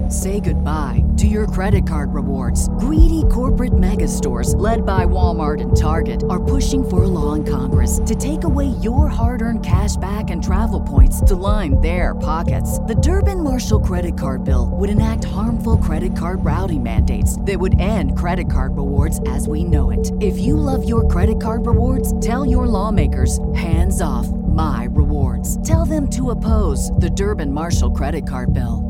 Say goodbye to your credit card rewards. Greedy corporate mega stores, led by Walmart and Target, are pushing for a law in Congress to take away your hard-earned cash back and travel points to line their pockets. The Durbin-Marshall credit card bill would enact harmful credit card routing mandates that would end credit card rewards as we know it. If you love your credit card rewards, tell your lawmakers, hands off my rewards. Tell them to oppose the Durbin-Marshall credit card bill.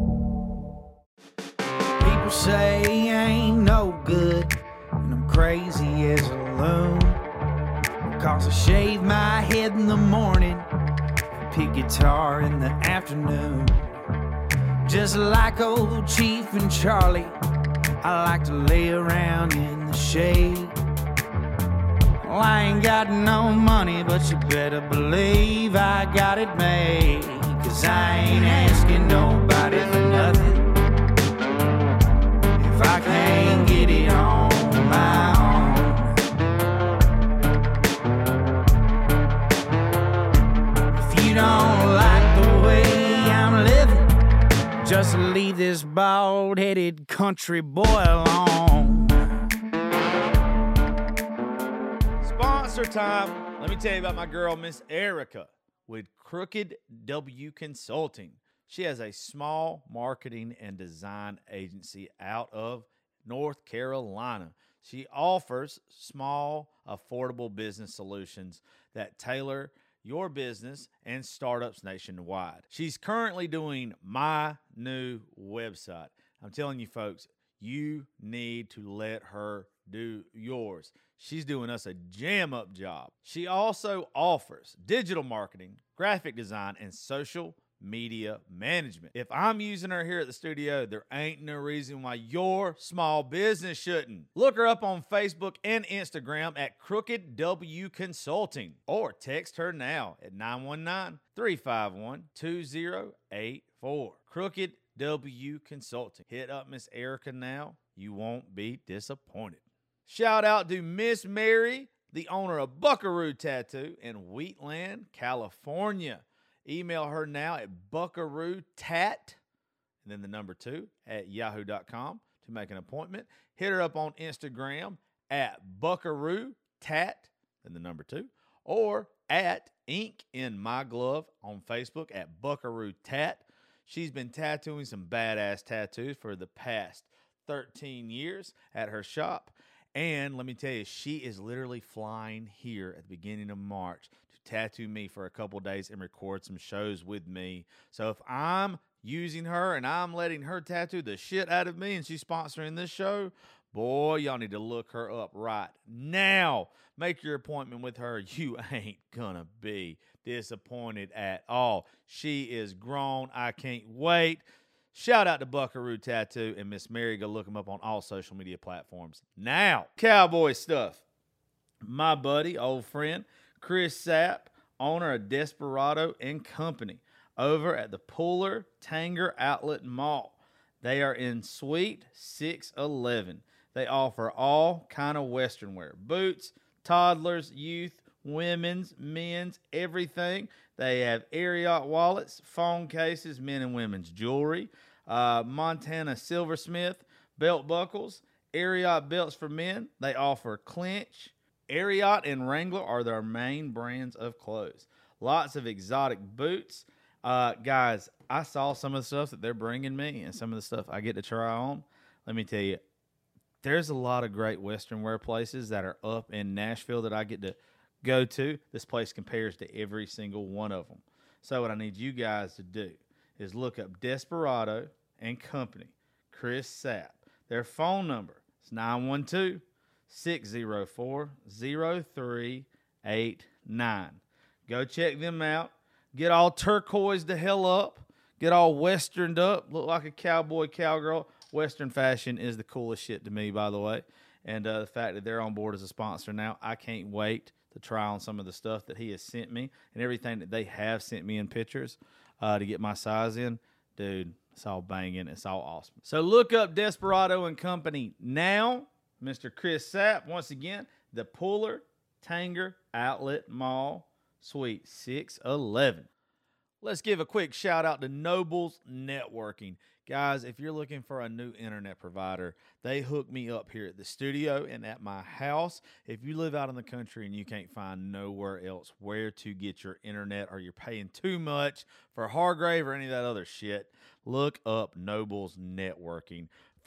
People say I ain't no good, and I'm crazy as a loon. Cause I shave my head in the morning, pick guitar in the afternoon. Just like old Chief and Charlie, I like to lay around in the shade. Well, I ain't got no money, but you better believe I got it made. Cause I ain't asking nobody for nothing if I can't get it on my own. If you don't like the way I'm living, just leave this bald-headed country boy alone. Sponsor time. Let me tell you about my girl, Miss Erica, with Crooked W Consulting. She has a small marketing and design agency out of North Carolina. She offers small, affordable business solutions that tailor your business and startups nationwide. She's currently doing my new website. I'm telling you, folks, you need to let her do yours. She's doing us a jam-up job. She also offers digital marketing, graphic design, and social media management. If I'm using her here at the studio, there ain't no reason why your small business shouldn't. Look her up on Facebook and Instagram at Crooked W Consulting, or text her now at 919-351-2084. Crooked W Consulting. Hit up Miss Erica now. You won't be disappointed. Shout out to Miss Mary, the owner of Buckaroo Tattoo in Wheatland, California. Email her now at buckarootat, and then the number 2 at yahoo.com to make an appointment. Hit her up on Instagram at buckarootat, and the number 2, or at Ink in My Glove on Facebook at buckarootat. She's been tattooing some badass tattoos for the past 13 years at her shop. And let me tell you, she is literally flying here at the beginning of March to tattoo me for a couple days and record some shows with me. So if I'm using her and I'm letting her tattoo the shit out of me and she's sponsoring this show, boy, y'all need to look her up right now. Make your appointment with her. You ain't gonna be disappointed at all. She is grown. I can't wait. Shout out to Buckaroo Tattoo and Miss Mary. Go look them up on all social media platforms. Now, cowboy stuff. My buddy, old friend, Chris Sapp, owner of Desperado and Company, over at the Pooler Tanger Outlet Mall. They are in Suite 611. They offer all kind of Western wear. Boots, toddlers, youth, women's, men's, everything. They have Ariat wallets, phone cases, men and women's jewelry, Montana Silversmith, belt buckles, Ariat belts for men. They offer Clinch. Ariat and Wrangler are their main brands of clothes. Lots of exotic boots. Guys, I saw some of the stuff that they're bringing me and some of the stuff I get to try on. Let me tell you, there's a lot of great Western wear places that are up in Nashville that I get to go to. This place compares to every single one of them. So what I need you guys to do is look up Desperado and Company, Chris Sapp. Their phone number is 912-604-0389. Go check them out. Get all turquoise the hell up. Get all westerned up. Look like a cowboy, cowgirl. Western fashion is the coolest shit to me, by the way. And the fact that they're on board as a sponsor now, I can't wait to try on some of the stuff that he has sent me and everything that they have sent me in pictures to get my size in. Dude, it's all banging. It's all awesome. So look up Desperado and Company now. Mr. Chris Sapp, once again, the Pooler Tanger Outlet Mall, Suite 611. Let's give a quick shout out to Nobles Networking. Guys, if you're looking for a new internet provider, they hook me up here at the studio and at my house. If you live out in the country and you can't find nowhere else where to get your internet, or you're paying too much for Hargrave or any of that other shit, look up Nobles Networking.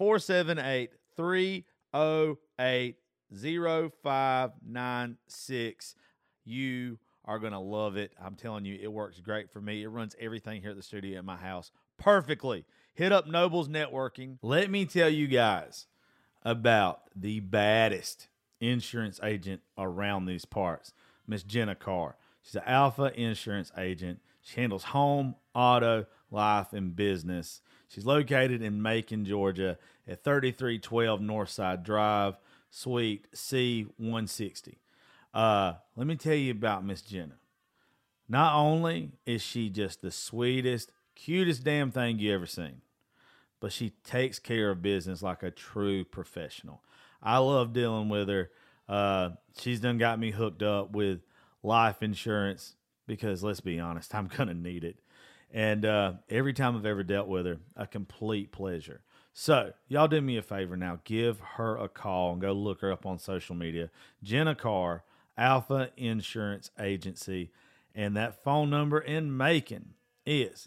478-308-0596. You are going to love it. I'm telling you, it works great for me. It runs everything here at the studio at my house perfectly. Hit up Nobles Networking. Let me tell you guys about the baddest insurance agent around these parts, Miss Jenna Carr. She's an Alpha insurance agent. She handles home, auto, life, and business. She's located in Macon, Georgia at 3312 Northside Drive, Suite C160. Let me tell you about Miss Jenna. Not only is she just the sweetest, cutest damn thing you ever seen, but she takes care of business like a true professional. I love dealing with her. She's done got me hooked up with life insurance because, let's be honest, I'm going to need it. And every time I've ever dealt with her, a complete pleasure. So, y'all do me a favor now. Give her a call and go look her up on social media. Jenna Carr, Alpha Insurance Agency. And that phone number in Macon is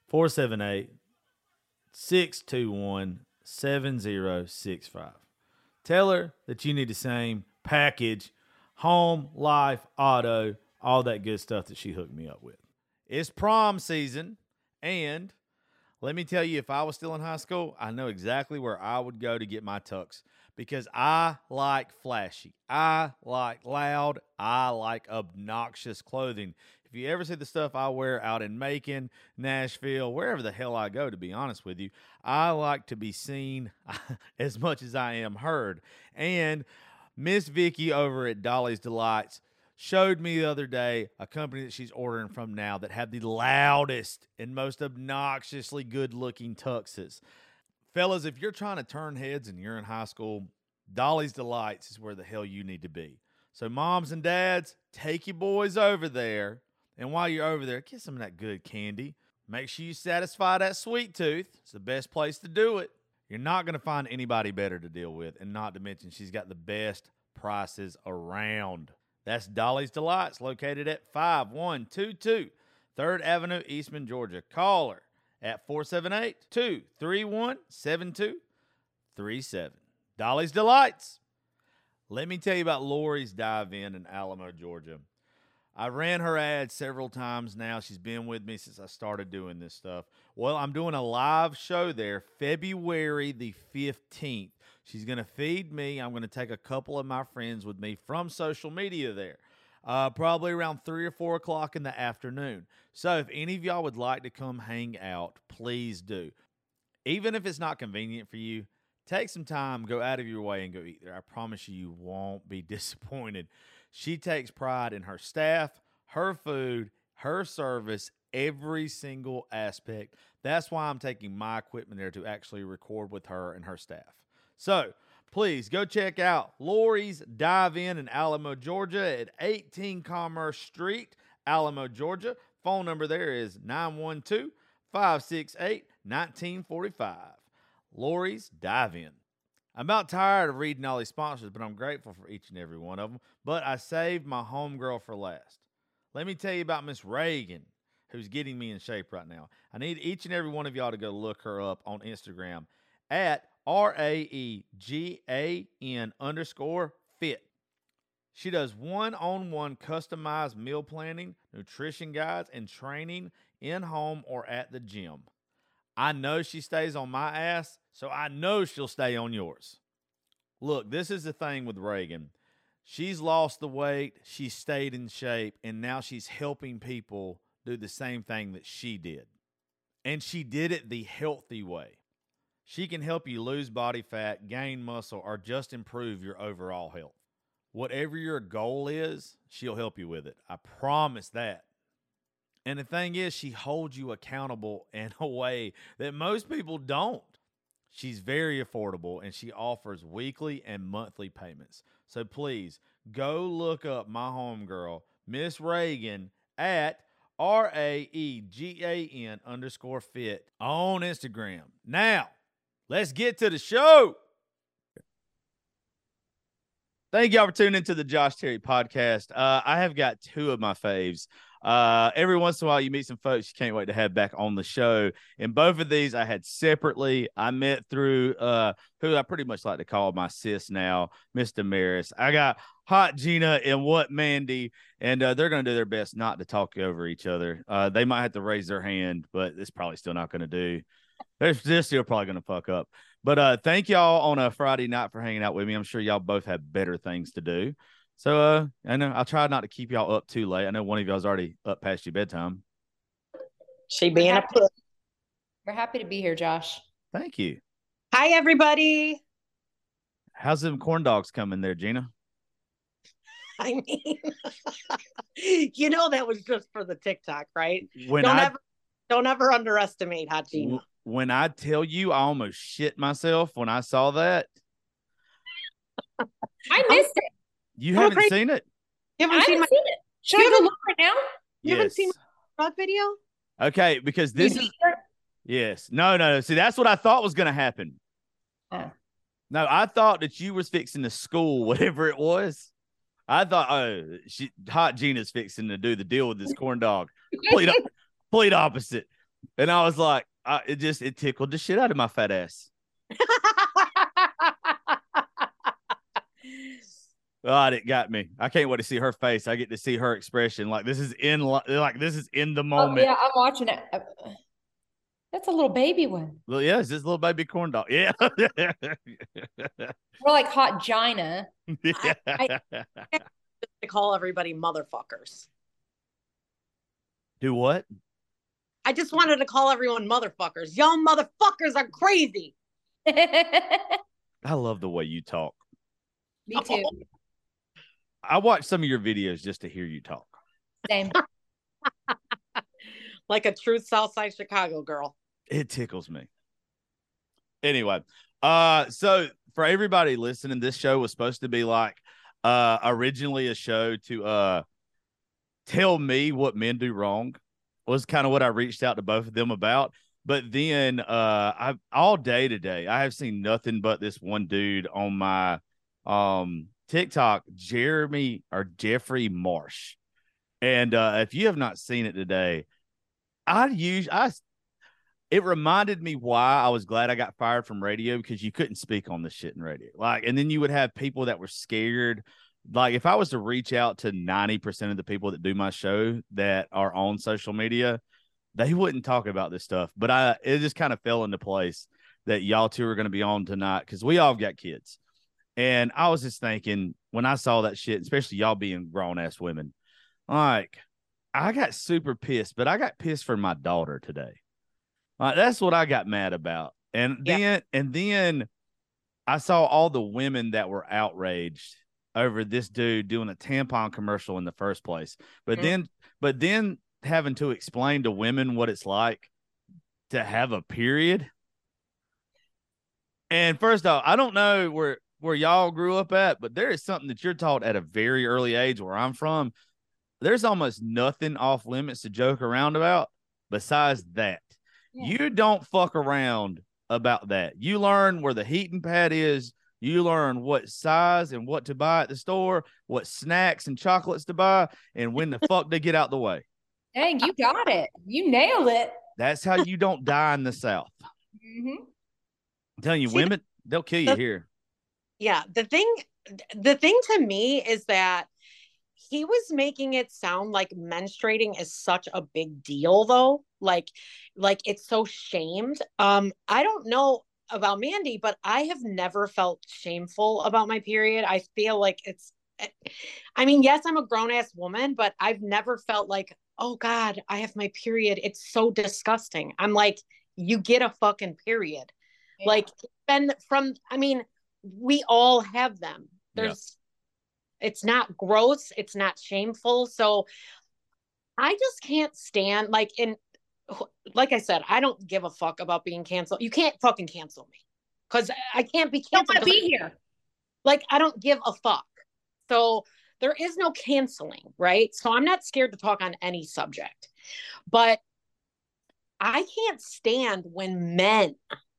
478-621-7065. Tell her that you need the same package, home, life, auto, all that good stuff that she hooked me up with. It's prom season, and let me tell you, if I was still in high school, I know exactly where I would go to get my tux, because I like flashy, I like loud, I like obnoxious clothing. If you ever see the stuff I wear out in Macon, Nashville, wherever the hell I go, to be honest with you, I like to be seen as much as I am heard. And Miss Vicky over at Dolly's Delights showed me the other day a company that she's ordering from now that had the loudest and most obnoxiously good-looking tuxes. Fellas, if you're trying to turn heads and you're in high school, Dolly's Delights is where the hell you need to be. So moms and dads, take your boys over there. And while you're over there, get some of that good candy. Make sure you satisfy that sweet tooth. It's the best place to do it. You're not going to find anybody better to deal with. And not to mention, she's got the best prices around. That's Dolly's Delights, located at 5122 3rd Avenue, Eastman, Georgia. Call her at 478-231-7237. Dolly's Delights. Let me tell you about Lori's Dive-In in Alamo, Georgia. I ran her ad several times now. She's been with me since I started doing this stuff. Well, I'm doing a live show there February the 15th. She's going to feed me. I'm going to take a couple of my friends with me from social media there, probably around 3 or 4 o'clock in the afternoon. So if any of y'all would like to come hang out, please do. Even if it's not convenient for you, take some time, go out of your way and go eat there. I promise you, you won't be disappointed. She takes pride in her staff, her food, her service, every single aspect. That's why I'm taking my equipment there to actually record with her and her staff. So please go check out Lori's Dive-In in Alamo, Georgia at 18 Commerce Street, Alamo, Georgia. Phone number there is 912-568-1945. Lori's Dive-In. I'm about tired of reading all these sponsors, but I'm grateful for each and every one of them. But I saved my homegirl for last. Let me tell you about Miss Reagan, who's getting me in shape right now. I need each and every one of y'all to go look her up on Instagram at RAEGAN_fit. She does one-on-one customized meal planning, nutrition guides, and training in-home or at the gym. I know she stays on my ass, so I know she'll stay on yours. Look, this is the thing with Reagan. She's lost the weight, she stayed in shape, and now she's helping people do the same thing that she did. And she did it the healthy way. She can help you lose body fat, gain muscle, or just improve your overall health. Whatever your goal is, she'll help you with it. I promise that. And the thing is, she holds you accountable in a way that most people don't. She's very affordable, and she offers weekly and monthly payments. So please, go look up my homegirl, Miss Reagan, at RAEGAN_fit on Instagram. Now, let's get to the show. Thank y'all for tuning into the Josh Terry podcast. I have got two of my faves. Every once in a while, you meet some folks you can't wait to have back on the show. And both of these I had separately. I met through who I pretty much like to call my sis now, Miss Damaris. I got Hot Gina and What Mandy, and they're going to do their best not to talk over each other. They might have to raise their hand, but it's probably still not going to do. They're still probably going to fuck up. But thank y'all on a Friday night for hanging out with me. I'm sure y'all both have better things to do. So I know I'll try not to keep y'all up too late. I know one of y'all's already up past your bedtime. She being a puss. We're happy to be here, Josh. Thank you. Hi, everybody. How's them corn dogs coming there, Gina? I mean, that was just for the TikTok, right? Don't ever underestimate Hot Gina. When I tell you, I almost shit myself when I saw that. I missed it. You haven't seen it? You haven't seen it. Should I go look right now? You haven't seen my dog video? Okay, because this is... Yes. No. See, that's what I thought was going to happen. Oh. No, I thought that you was fixing to school, whatever it was. I thought, Hot Gina's fixing to do the deal with this corn dog. Complete opposite. And I was like, it tickled the shit out of my fat ass. It got me. I can't wait to see her face. I get to see her expression. This is in the moment. Oh, yeah, I'm watching it. That's a little baby one. Well, yeah, it's this little baby corn dog. Yeah. More like Hot Gina. Yeah. I call everybody motherfuckers. Do what? I just wanted to call everyone motherfuckers. Y'all motherfuckers are crazy. I love the way you talk. Me too. I watch some of your videos just to hear you talk. Same. Like a true Southside Chicago girl. It tickles me. Anyway, so for everybody listening, this show was supposed to be originally a show to tell me what men do wrong. Was kind of what I reached out to both of them about. But then all day today, I have seen nothing but this one dude on my TikTok, Jeffrey Marsh. And if you have not seen it today, it reminded me why I was glad I got fired from radio, because you couldn't speak on this shit in radio. And then you would have people that were scared. If I was to reach out to 90% of the people that do my show that are on social media, they wouldn't talk about this stuff. But it just kind of fell into place that y'all two are going to be on tonight, because we all got kids. And I was just thinking, when I saw that shit, especially y'all being grown-ass women, I got super pissed, but I got pissed for my daughter today. That's what I got mad about. And then I saw all the women that were outraged over this dude doing a tampon commercial in the first place. But then having to explain to women what it's like to have a period. And first off, I don't know where y'all grew up at, but there is something that you're taught at a very early age where I'm from. There's almost nothing off limits to joke around about besides that. Yeah. You don't fuck around about that. You learn where the heating pad is. You learn what size and what to buy at the store, what snacks and chocolates to buy, and when the fuck to get out the way. Dang, you got it. You nailed it. That's how you don't die in the South. Mm-hmm. I'm telling you, women, they'll kill you here. Yeah. The thing to me is that he was making it sound like menstruating is such a big deal, though. Like it's so shamed. I don't know about Mandy, but I have never felt shameful about my period. I feel like yes, I'm a grown ass woman, but I've never felt like, oh God, I have my period. It's so disgusting. I'm like, you get a fucking period. Yeah. We all have them. It's not gross. It's not shameful. So I just can't stand, like I said, I don't give a fuck about being canceled. You can't fucking cancel me because I can't be canceled. I don't want to be here. I don't give a fuck. So there is no canceling, right? So I'm not scared to talk on any subject. But I can't stand when men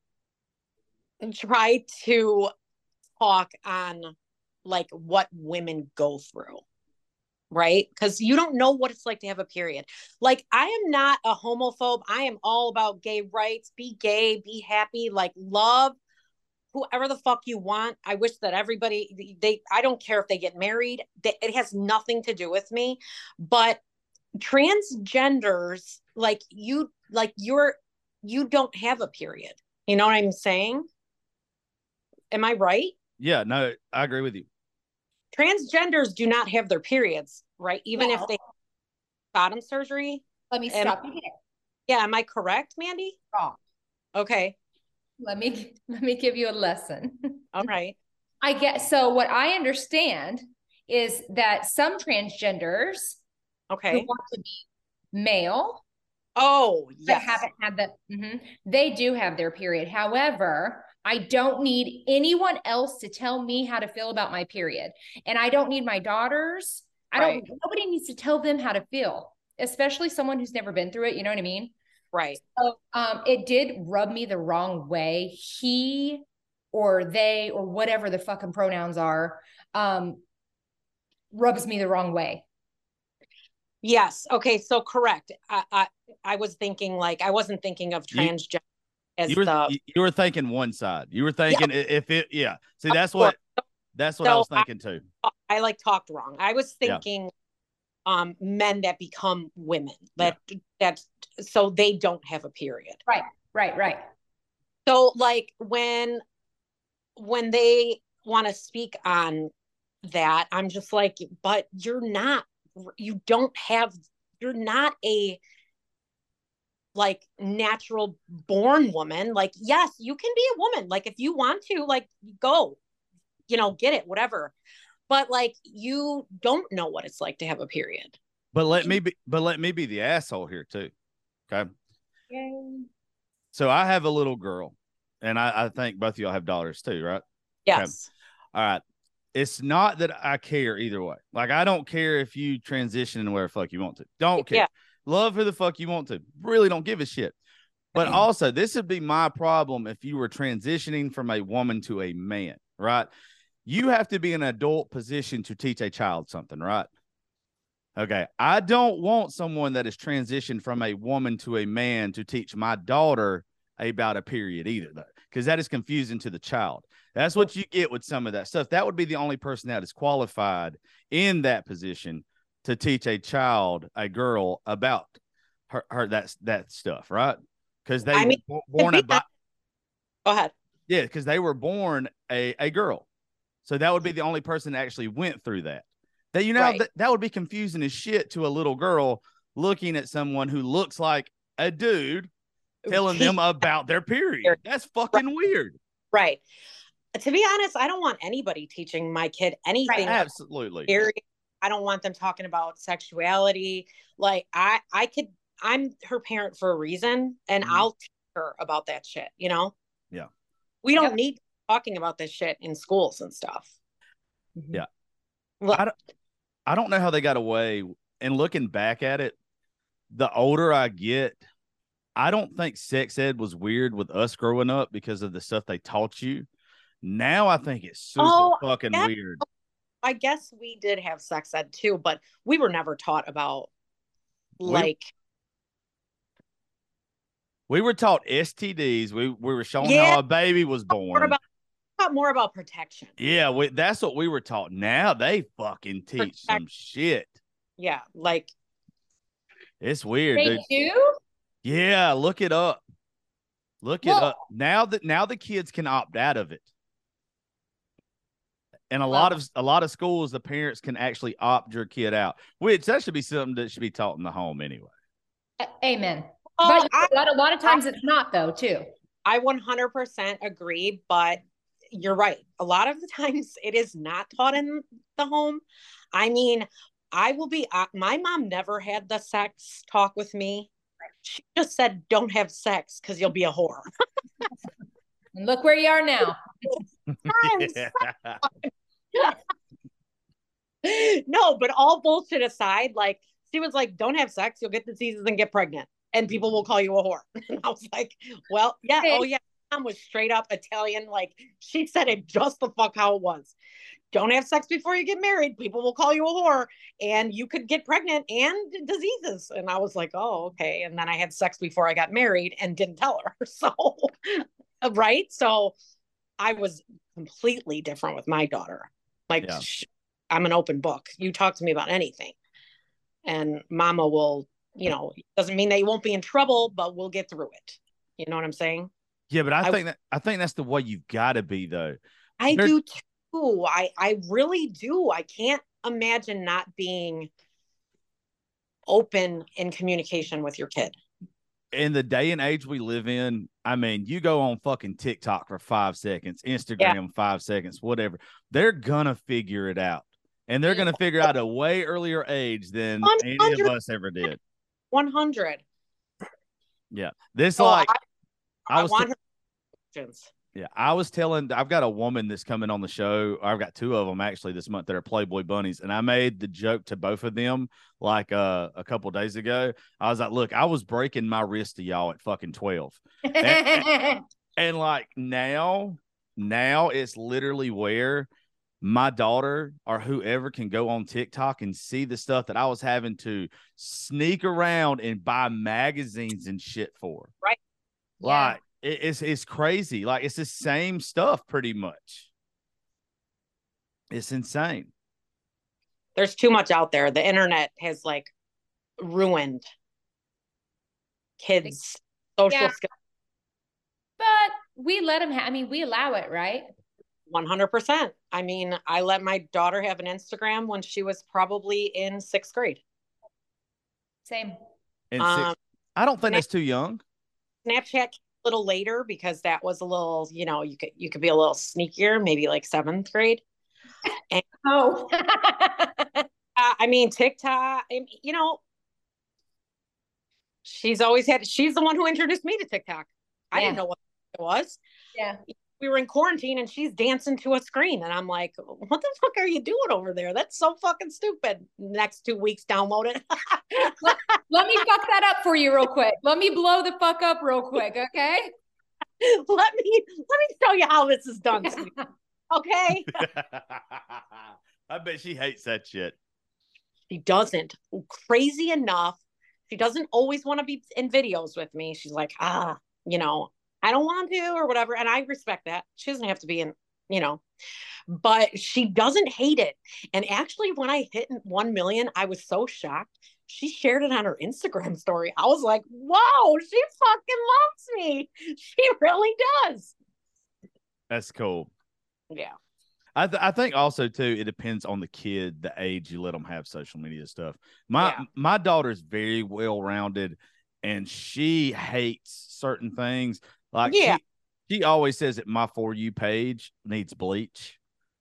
try to talk on like what women go through, right? Because you don't know what it's like to have a period. Like, I am not a homophobe. I am all about gay rights. Be gay, be happy, like love whoever the fuck you want. I wish that everybody, I don't care if they get married. It has nothing to do with me. But transgenders, you don't have a period. You know what I'm saying? Am I right? Yeah, no, I agree with you. Transgenders do not have their periods, right? Even if they bottom surgery. Let me stop you there. Yeah, am I correct, Mandy? Wrong. Okay. Let me give you a lesson. All right. I guess so. What I understand is that some transgenders who want to be male, yes, haven't had that. They do have their period. However, I don't need anyone else to tell me how to feel about my period, and I don't need my daughters. Nobody needs to tell them how to feel, especially someone who's never been through it. You know what I mean? Right. So, it did rub me the wrong way. He or they or whatever the fucking pronouns are, rubs me the wrong way. Yes. Okay. So correct. I was thinking I wasn't thinking of transgender as you were thinking one side. You were thinking if it, yeah. See, that's what I was thinking too. I talked wrong. I was thinking men that become women so they don't have a period. Right. So when they want to speak on that, I'm just like, but you're not a natural born woman. Yes, you can be a woman. If you want to, go, get it, whatever. But you don't know what it's like to have a period. But let me be the asshole here too. Okay. Yay. So I have a little girl, and I think both of y'all have daughters too, right? Yes. Okay. All right. It's not that I care either way. I don't care if you transition and where the fuck you want to. Don't care. Yeah. Love who the fuck you want to. Really don't give a shit. But also, this would be my problem if you were transitioning from a woman to a man, right? You have to be in an adult position to teach a child something, right? Okay. I don't want someone that is transitioned from a woman to a man to teach my daughter about a period either, though, because that is confusing to the child. That's what you get with some of that stuff. That would be the only person that is qualified in that position to teach a child, a girl, about her that stuff, right? Because they were born Go ahead. Yeah, because they were born a girl. So that would be the only person that actually went through that. That would be confusing as shit to a little girl looking at someone who looks like a dude telling them about their period. That's fucking weird. Right. To be honest, I don't want anybody teaching my kid anything. Right, absolutely. I don't want them talking about sexuality. I'm her parent for a reason, and I'll teach her about that shit, Yeah. We don't need talking about this shit in schools and stuff. Yeah. I don't know how they got away. And looking back at it, the older I get, I don't think sex ed was weird with us growing up because of the stuff they taught you. Now I think it's super fucking weird. I guess we did have sex ed too, but we were never taught about we were taught STDs. We were shown how a baby was born. More about protection. Yeah, that's what we were taught. Now they fucking teach some shit. Yeah, it's weird. They do? Yeah, look it up. Look it up. Now the kids can opt out of it. And a lot of schools, the parents can actually opt your kid out, which that should be something that should be taught in the home anyway. Amen. But a lot of times it's not, though, too. I 100% agree, but you're right. A lot of the times it is not taught in the home. I mean, my mom never had the sex talk with me. She just said, don't have sex because you'll be a whore. And look where you are now. No, but all bullshit aside, she was like, don't have sex, you'll get diseases and get pregnant, and people will call you a whore. And I was like, well, yeah, oh yeah. Mom was straight up Italian. Like, she said it just the fuck how it was. Don't have sex before you get married. People will call you a whore, and you could get pregnant and diseases. And I was like, oh, okay. And then I had sex before I got married and didn't tell her. So, right. So I was completely different with my daughter. Like, Yeah. I'm an open book. You talk to me about anything, and mama will, you know, doesn't mean that you won't be in trouble, but we'll get through it. You know what I'm saying? Yeah, but I think that's the way you've got to be, though. I do too. I really do. I can't imagine not being open in communication with your kid. In the day and age we live in, I mean, you go on fucking TikTok for 5 seconds, Instagram 5 seconds, whatever. They're gonna figure it out, and they're gonna figure out a way earlier age than 100. any of us ever did. 100. Yeah, this So like I want her questions. Yeah, I was telling, I've got a woman that's coming on the show. I've got 2 of them actually this month that are Playboy bunnies. And I made the joke to both of them like a couple days ago. I was like, look, I was breaking my wrist to y'all at fucking 12. And like now it's literally where my daughter or whoever can go on TikTok and see the stuff that I was having to sneak around and buy magazines and shit for. Right. Like, it's crazy. Like, it's the same stuff pretty much. It's insane. There's too much out there. The internet has like ruined kids' social skills. But we let them we allow it, right? 100%. I mean, I let my daughter have an Instagram when she was probably in 6th grade. Same. I don't think that's too young. Snapchat a little later because that was a little, you know, you could be a little sneakier, maybe like 7th grade. And, I mean, TikTok, you know, she's the one who introduced me to TikTok. I didn't know what it was. Yeah. We were in quarantine and she's dancing to a screen. And I'm like, what the fuck are you doing over there? That's so fucking stupid. Next 2 weeks, download it. Let me fuck that up for you real quick. Let me blow the fuck up real quick, okay? Let me show you how this is done. Okay. I bet she hates that shit. She doesn't. Crazy enough, she doesn't always want to be in videos with me. She's like, you know, I don't want to or whatever. And I respect that. She doesn't have to be in, you know, but she doesn't hate it. And actually, when I hit 1 million, I was so shocked. She shared it on her Instagram story. I was like, whoa, she fucking loves me. She really does. That's cool. Yeah. I think also too, it depends on the kid, the age you let them have social media stuff. My daughter's very well rounded, and she hates certain things. Like she always says that my For You page needs bleach.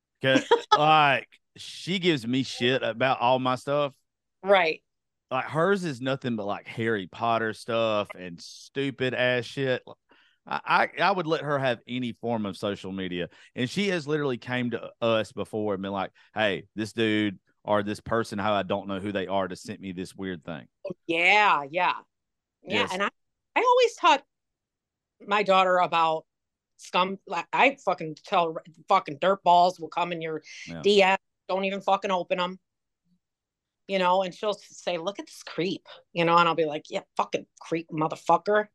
Like, she gives me shit about all my stuff. Right. Like, hers is nothing but like Harry Potter stuff and stupid ass shit. I would let her have any form of social media. And she has literally came to us before and been like, hey, this dude or this person, how I don't know who they are, just sent me this weird thing. Yeah. Yes. And I always taught my daughter about scum. Like, I fucking tell her, fucking dirt balls will come in your DM. Don't even fucking open them. You know, and she'll say, look at this creep, you know, and I'll be like, yeah, fucking creep, motherfucker.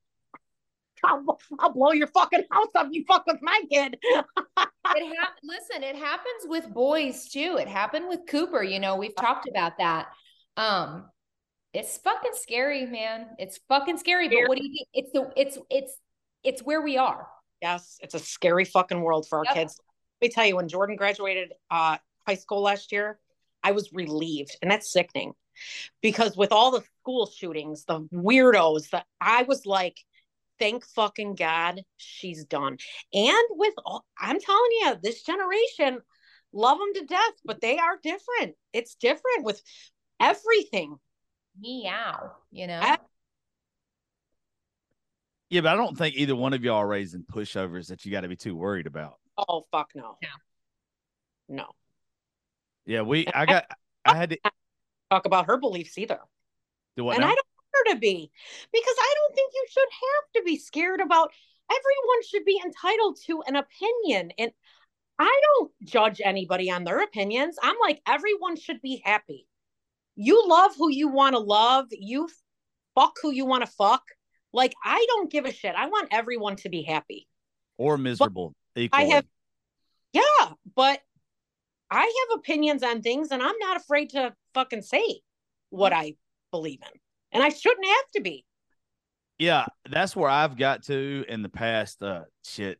I'll blow your fucking house up. You fuck with my kid. Listen, it happens with boys too. It happened with Cooper. You know, we've talked about that. It's fucking scary, man. It's fucking scary. But what do you think? It's where we are. Yes, it's a scary fucking world for our kids. Let me tell you, when Jordan graduated high school last year, I was relieved, and that's sickening, because with all the school shootings, the weirdos, that I was like, thank fucking God she's done. And with all, I'm telling you, this generation, love them to death, but they are different. It's different with everything. Meow, you know? Yeah, but I don't think either one of y'all are raising pushovers that you got to be too worried about. Oh, fuck no. No. Yeah, I had to talk about her beliefs either. Do what And now? I don't want her to be, because I don't think you should have to be scared about. Everyone should be entitled to an opinion. And I don't judge anybody on their opinions. I'm like, everyone should be happy. You love who you want to love. You fuck who you want to fuck. Like, I don't give a shit. I want everyone to be happy. Or miserable I equally. have, yeah, but I have opinions on things, and I'm not afraid to fucking say what I believe in. And I shouldn't have to be. Yeah, that's where I've got to in the past. Shit.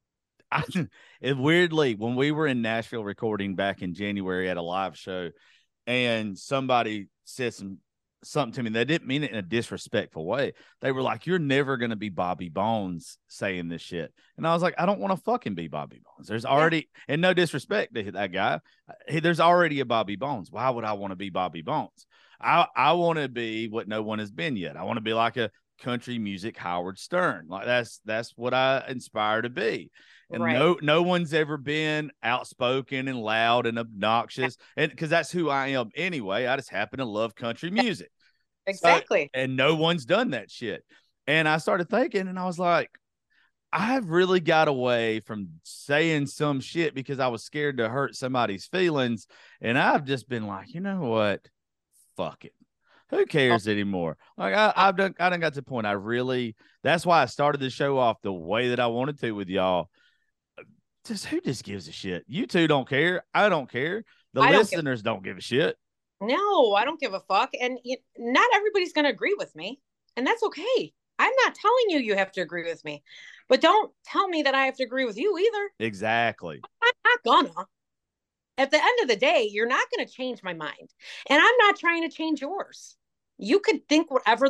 Weirdly, when we were in Nashville recording back in January at a live show, and somebody said something to me, they didn't mean it in a disrespectful way. They were like, "You're never gonna be Bobby Bones saying this shit," and I was like, "I don't want to fucking be Bobby Bones. There's already, and no disrespect to that guy, there's already a Bobby Bones. Why would I want to be Bobby Bones? I want to be what no one has been yet. I want to be like a country music Howard Stern. Like that's what I aspire to be." And Right. no one's ever been outspoken and loud and obnoxious, and because that's who I am anyway. I just happen to love country music. Exactly. So, and no one's done that shit. And I started thinking, and I was like, I've really got away from saying some shit because I was scared to hurt somebody's feelings. And I've just been like, you know what? Fuck it. Who cares anymore? Like I done got to the point. That's why I started the show off the way that I wanted to with y'all. Who just gives a shit? You two don't care. I don't care. The listeners don't give a shit. No, I don't give a fuck. And not everybody's going to agree with me. And that's okay. I'm not telling you have to agree with me. But don't tell me that I have to agree with you either. Exactly. I'm not gonna. At the end of the day, you're not going to change my mind. And I'm not trying to change yours. You could think whatever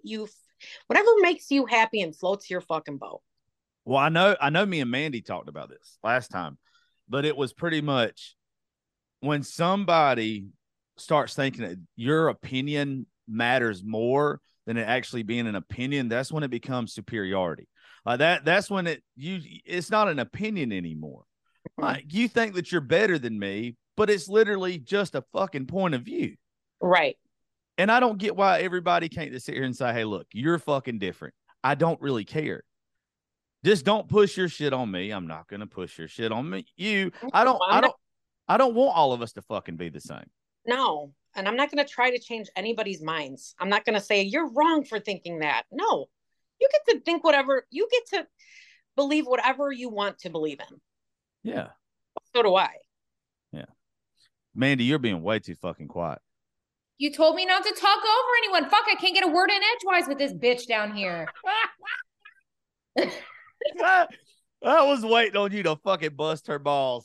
makes you happy and floats your fucking boat. Well, I know me and Mandy talked about this last time, but it was pretty much when somebody starts thinking that your opinion matters more than it actually being an opinion, that's when it becomes superiority. That's when it's not an opinion anymore. Like, you think that you're better than me, but it's literally just a fucking point of view. Right. And I don't get why everybody can't just sit here and say, hey, look, you're fucking different. I don't really care. Just don't push your shit on me. I'm not going to push your shit on me. I don't want all of us to fucking be the same. No. And I'm not going to try to change anybody's minds. I'm not going to say you're wrong for thinking that. No, you get to think whatever, you get to believe whatever you want to believe in. Yeah. So do I. Yeah. Mandy, you're being way too fucking quiet. You told me not to talk over anyone. Fuck, I can't get a word in edgewise with this bitch down here. I was waiting on you to fucking bust her balls.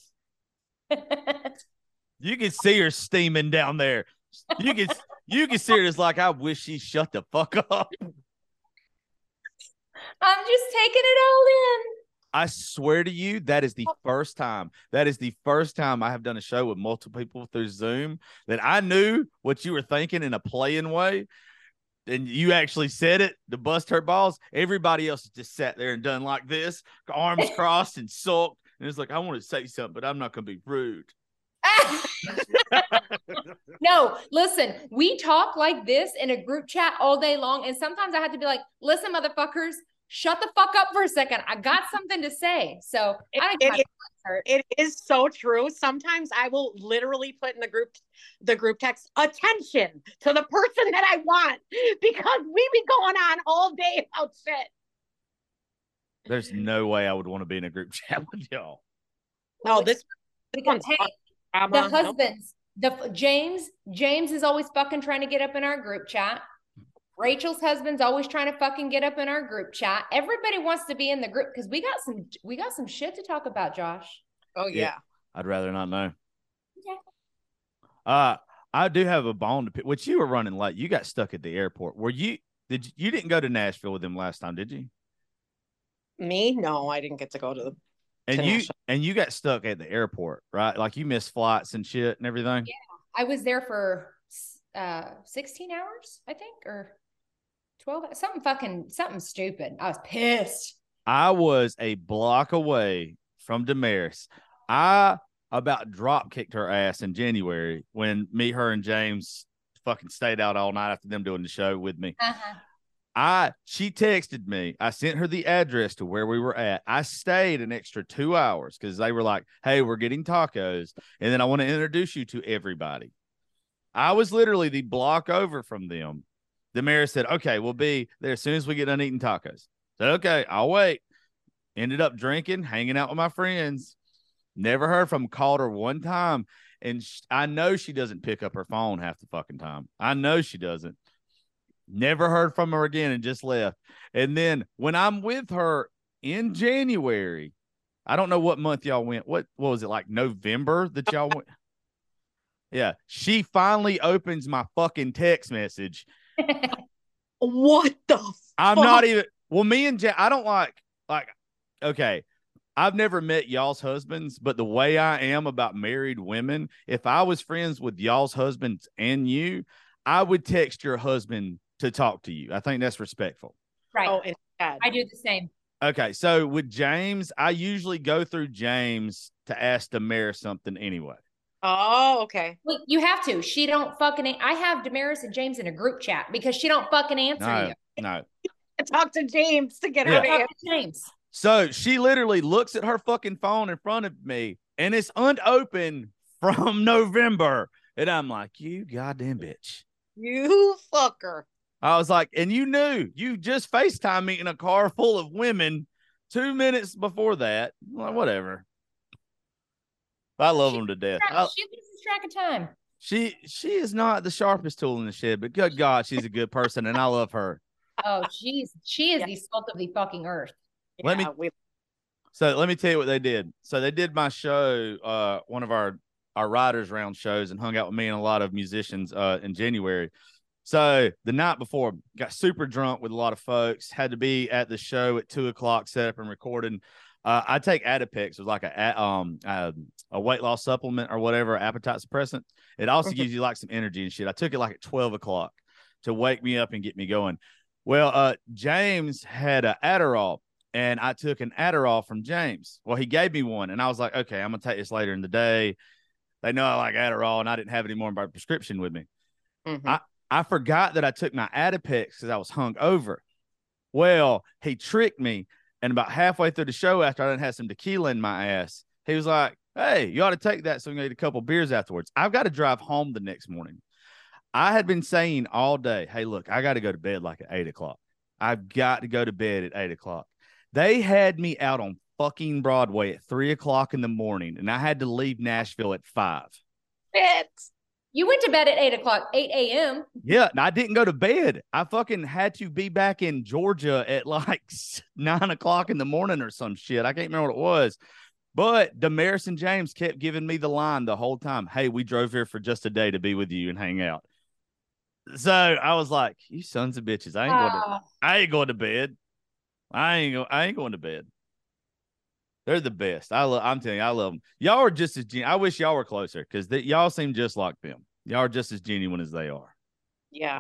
You can see her steaming down there. You can see her just like, I wish she shut the fuck up. I'm just taking it all in. I swear to you, that is the first time. That is the first time I have done a show with multiple people through Zoom that I knew what you were thinking in a playing way. And you actually said it to bust her balls. Everybody else just sat there and done like this, arms crossed and sulked. And it's like, I want to say something, but I'm not going to be rude. No, listen, we talk like this in a group chat all day long. And sometimes I have to be like, listen, motherfuckers, shut the fuck up for a second. I got something to say. So it is so true. Sometimes I will literally put in the group text, attention to the person that I want, because we be going on all day about shit. There's no way I would want to be in a group chat with y'all. No, this one's the husbands. James is always fucking trying to get up in our group chat. Rachel's husband's always trying to fucking get up in our group chat. Everybody wants to be in the group because we got some shit to talk about, Josh. Oh yeah. I'd rather not know. Okay. I do have a bone to pick. Which you were running late. You got stuck at the airport. You didn't go to Nashville with them last time, did you? Me? No, I didn't get to go to the. And you got stuck at the airport, right? Like you missed flights and shit and everything. Yeah, I was there for 16 hours, I think, or 12. Something stupid. I was pissed. I was a block away from Damaris. I about drop kicked her ass in January when her and James fucking stayed out all night after them doing the show with me. Uh-huh. She texted me. I sent her the address to where we were at. I stayed an extra 2 hours because they were like, hey, we're getting tacos. And then I want to introduce you to everybody. I was literally the block over from them. The mayor said, okay, we'll be there as soon as we get done eating tacos. Said, okay, I'll wait. Ended up drinking, hanging out with my friends. Never heard from, called her one time. And I know she doesn't pick up her phone half the fucking time. I know she doesn't. Never heard from her again and just left. And then when I'm with her in January, I don't know what month y'all went. What was it, like November that y'all went? Yeah. She finally opens my fucking text message. What the I'm fuck? not even, well, me and I don't like, okay, I've never met y'all's husbands, but the way I am about married women, if I was friends with y'all's husbands and you, I would text your husband to talk to you. I think that's respectful. Right. Oh, and Dad. I do the same. Okay, so with James, I usually go through James to ask Damaris something anyway. Oh, okay. Well, you have to. She don't fucking. I have Damaris and James in a group chat because she don't fucking answer you. No. Talk to James to get her to Talk answer. to James. So she literally looks at her fucking phone in front of me, and it's unopened from November. And I'm like, you goddamn bitch. You fucker. I was like, and you knew. You just FaceTime me in a car full of women 2 minutes before that. Well, whatever. I love them to death. She loses track of time. She is not the sharpest tool in the shed, but good God, she's a good person, and I love her. Oh, she is the salt of the fucking earth. Let me tell you what they did. So they did my show, one of our Writers Round shows, and hung out with me and a lot of musicians in January. So the night before, got super drunk with a lot of folks, had to be at the show at 2:00, set up and recording. I take Adipex. It was like a weight loss supplement or whatever, appetite suppressant. It also gives you like some energy and shit. I took it like at 12:00 to wake me up and get me going. Well, James had an Adderall, and I took an Adderall from James. Well, he gave me one, and I was like, okay, I'm going to take this later in the day. They know I like Adderall, and I didn't have any more in my prescription with me. Mm-hmm. I forgot that I took my Adipex because I was hungover. Well, he tricked me, and about halfway through the show, after I done had some tequila in my ass, he was like, hey, you ought to take that so we can eat a couple beers afterwards. I've got to drive home the next morning. I had been saying all day, hey, look, I got to go to bed like at 8:00. I've got to go to bed at 8:00. They had me out on fucking Broadway at 3:00 in the morning, and I had to leave Nashville at 5. You went to bed at 8:00, 8 a.m. Yeah, and I didn't go to bed. I fucking had to be back in Georgia at like 9:00 in the morning or some shit. I can't remember what it was. But Damaris and James kept giving me the line the whole time. Hey, we drove here for just a day to be with you and hang out. So I was like, you sons of bitches. I ain't going to bed. I ain't going to bed. They're the best. I'm telling you, I love them. Y'all are just as I wish y'all were closer because y'all seem just like them. Y'all are just as genuine as they are. Yeah.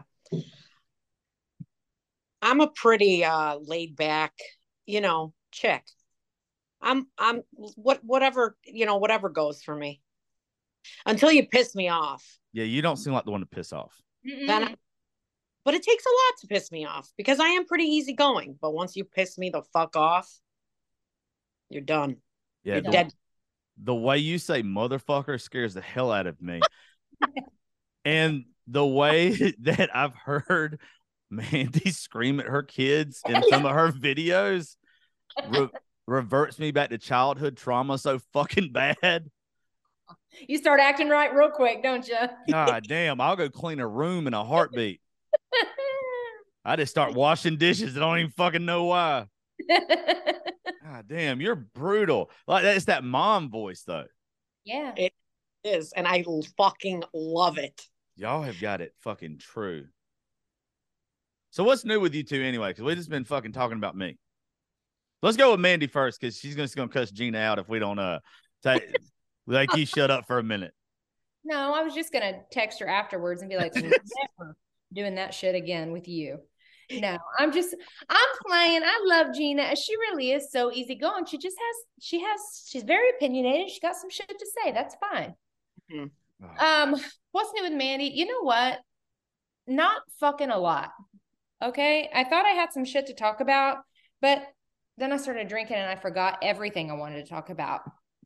I'm a pretty laid back, chick. I'm whatever goes for me. Until you piss me off. Yeah, you don't seem like the one to piss off. But it takes a lot to piss me off because I am pretty easygoing. But once you piss me the fuck off, you're done. Yeah, you're dead. The way you say motherfucker scares the hell out of me. And the way that I've heard Mandy scream at her kids in some of her videos reverts me back to childhood trauma so fucking bad. You start acting right real quick, don't you? God damn, I'll go clean a room in a heartbeat. I just start washing dishes. I don't even fucking know why. God damn, you're brutal. Like that's that mom voice though. Yeah. It is, and I fucking love it. Y'all have got it fucking true. So what's new with you two anyway? Because we've just been fucking talking about me. Let's go with Mandy first, because she's just gonna cuss Gina out if we don't like you shut up for a minute. No, I was just gonna text her afterwards and be like, never doing that shit again with you. No, I'm playing. I love Gina. She really is so easygoing. She's very opinionated. She's got some shit to say. That's fine. Mm-hmm. What's new with Mandy? You know what? not fucking a lot. Okay. I thought I had some shit to talk about, but then I started drinking and I forgot everything I wanted to talk about.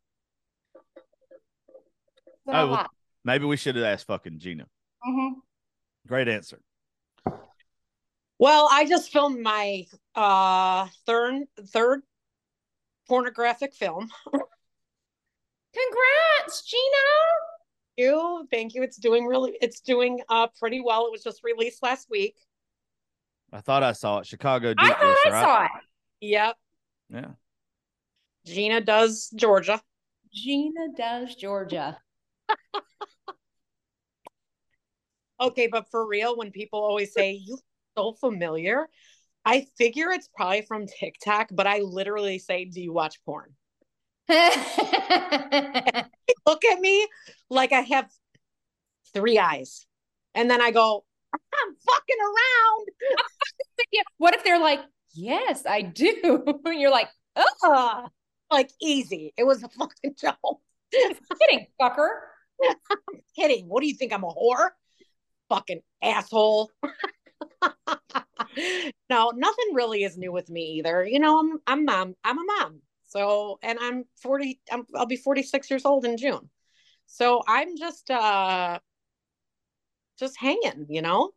Oh, well, maybe we should have asked fucking Gina. Mm-hmm. Great answer. Well, I just filmed my third pornographic film. Congrats, Gina. Thank you. It's doing pretty well. It was just released last week. I thought I saw it. Chicago Deep I thought Dish, I right? saw it. Yep. Yeah. Gina does Georgia. Gina does Georgia. Okay, but for real, when people always say you so familiar, I figure it's probably from TikTok, but I literally say, do you watch porn? Look at me like I have 3 eyes. And then I go, I'm fucking around. What if they're like, yes, I do? You're like, ugh. Like, easy. It was a fucking joke. Kidding, fucker. I'm kidding. What do you think? I'm a whore? Fucking asshole. No, nothing really is new with me either. You know, I'm a mom. So, and I'm 40, I'll be 46 years old in June. So I'm just hanging, you know?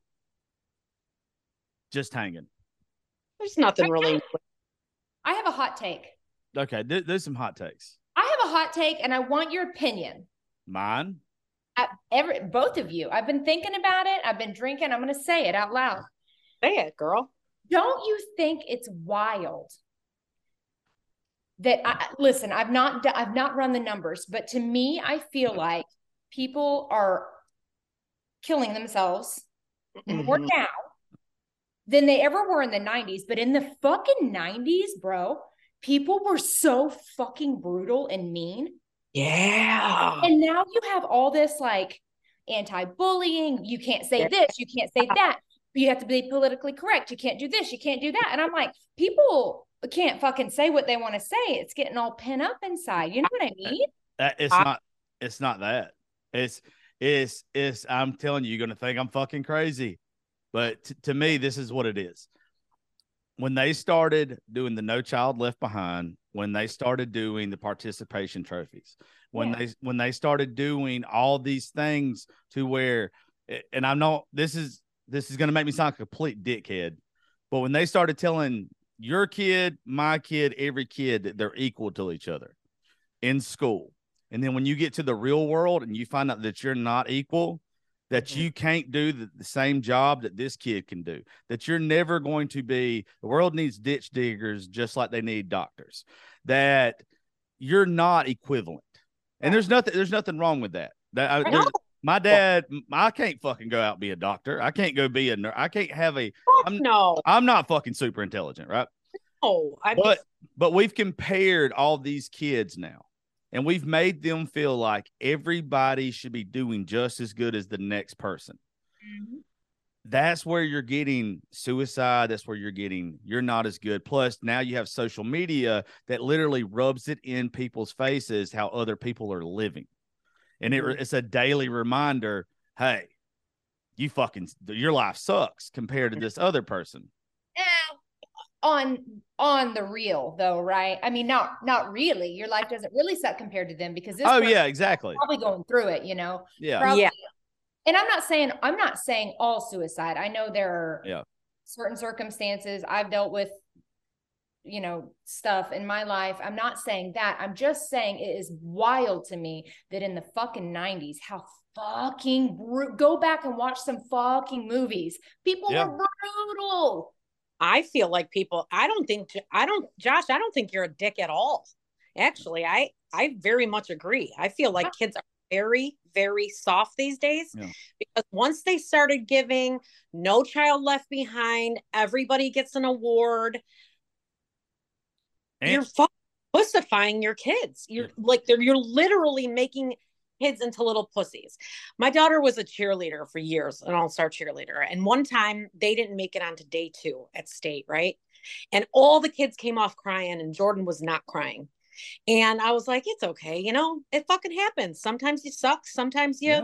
Just hanging. There's nothing really. I have a hot take. Okay, there's some hot takes. I have a hot take and I want your opinion. Mine? Both of you. I've been thinking about it. I've been drinking. I'm going to say it out loud. Say it, girl. Don't you think it's wild that listen, I've not run the numbers, but to me, I feel like people are killing themselves more now than they ever were in the 90s. But in the fucking 90s, bro, people were so fucking brutal and mean. Yeah. And now you have all this like anti-bullying. You can't say this. You can't say that. You have to be politically correct. You can't do this. You can't do that. And I'm like, people can't fucking say what they want to say. It's getting all pent up inside. You know what I mean? It's not that. It's I'm telling you, you're going to think I'm fucking crazy. But to me, this is what it is. When they started doing the No Child Left Behind, when they started doing the participation trophies, when they started doing all these things to where, and I'm not, this is going to make me sound like a complete dickhead, but when they started telling your kid, my kid, every kid that they're equal to each other in school, and then when you get to the real world and you find out that you're not equal, that you can't do the same job that this kid can do, that you're never going to be, the world needs ditch diggers just like they need doctors, that you're not equivalent. And there's nothing wrong with that. My dad, I can't fucking go out and be a doctor. I can't go be a nurse. I can't have I'm not fucking super intelligent, right? No, but we've compared all these kids now. And we've made them feel like everybody should be doing just as good as the next person. Mm-hmm. That's where you're getting suicide. That's where you're not as good. Plus, now you have social media that literally rubs it in people's faces how other people are living. And it's a daily reminder, hey, your life sucks compared to this other person. On the real though, right? I mean, not really. Your life doesn't really suck compared to them because this exactly. Probably going through it, you know. Yeah. Probably. Yeah. And I'm not saying all suicide. I know there are certain circumstances I've dealt with, you know, stuff in my life. I'm not saying that. I'm just saying it is wild to me that in the fucking 90s, how fucking go back and watch some fucking movies. People were brutal. I feel like Josh, I don't think you're a dick at all. Actually, I very much agree. I feel like kids are very, very soft these days because once they started giving No Child Left Behind, everybody gets an award. You're pussifying your kids. You're literally making kids into little pussies. My daughter was a cheerleader for years, an all-star cheerleader. And one time they didn't make it onto day 2 at state, right? And all the kids came off crying and Jordan was not crying. And I was like, it's okay. You know, it fucking happens. Sometimes you suck. Sometimes you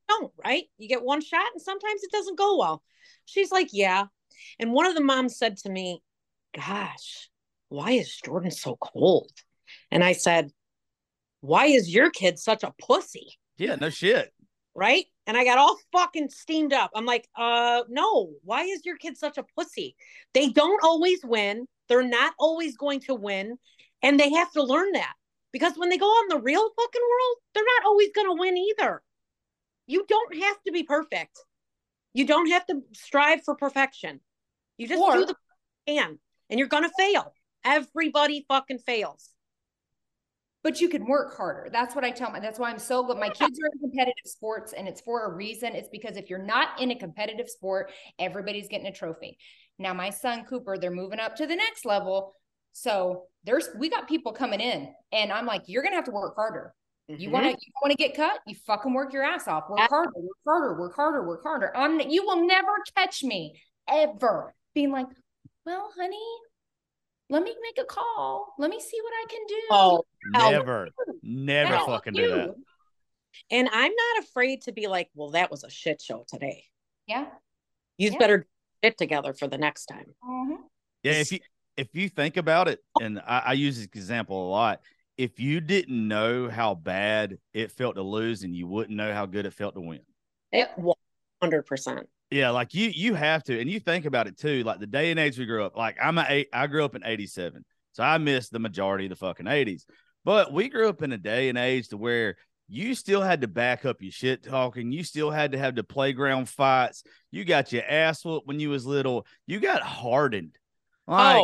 don't, right? You get one shot and sometimes it doesn't go well. She's like, yeah. And one of the moms said to me, gosh, why is Jordan so cold? And I said, why is your kid such a pussy? Yeah, no shit. Right? And I got all fucking steamed up. I'm like, no, why is your kid such a pussy? They don't always win. They're not always going to win. And they have to learn that. Because when they go out in the real fucking world, they're not always going to win either. You don't have to be perfect. You don't have to strive for perfection. You just do the can, and you're going to fail. Everybody fucking fails. But you can work harder. That's what I tell my, that's why I'm so good. My kids are in competitive sports, and it's for a reason. It's because if you're not in a competitive sport, everybody's getting a trophy. Now, my son Cooper, they're moving up to the next level. So we got people coming in, and I'm like, you're going to have to work harder. Mm-hmm. You want to get cut? You fucking work your ass off. Work harder, work harder, work harder, work harder. You will never catch me ever being like, well, honey, let me make a call. Let me see what I can do. Oh, never fucking do that. And I'm not afraid to be like, well, that was a shit show today. Yeah. You better get together for the next time. Mm-hmm. Yeah. If you think about it, and I use this example a lot, if you didn't know how bad it felt to lose, and you wouldn't know how good it felt to win. 100%. Yeah, like you have to, and you think about it too. Like the day and age we grew up. Like I grew up in '87, so I missed the majority of the fucking '80s. But we grew up in a day and age to where you still had to back up your shit talking. You still had to have the playground fights. You got your ass whooped when you was little. You got hardened. Like,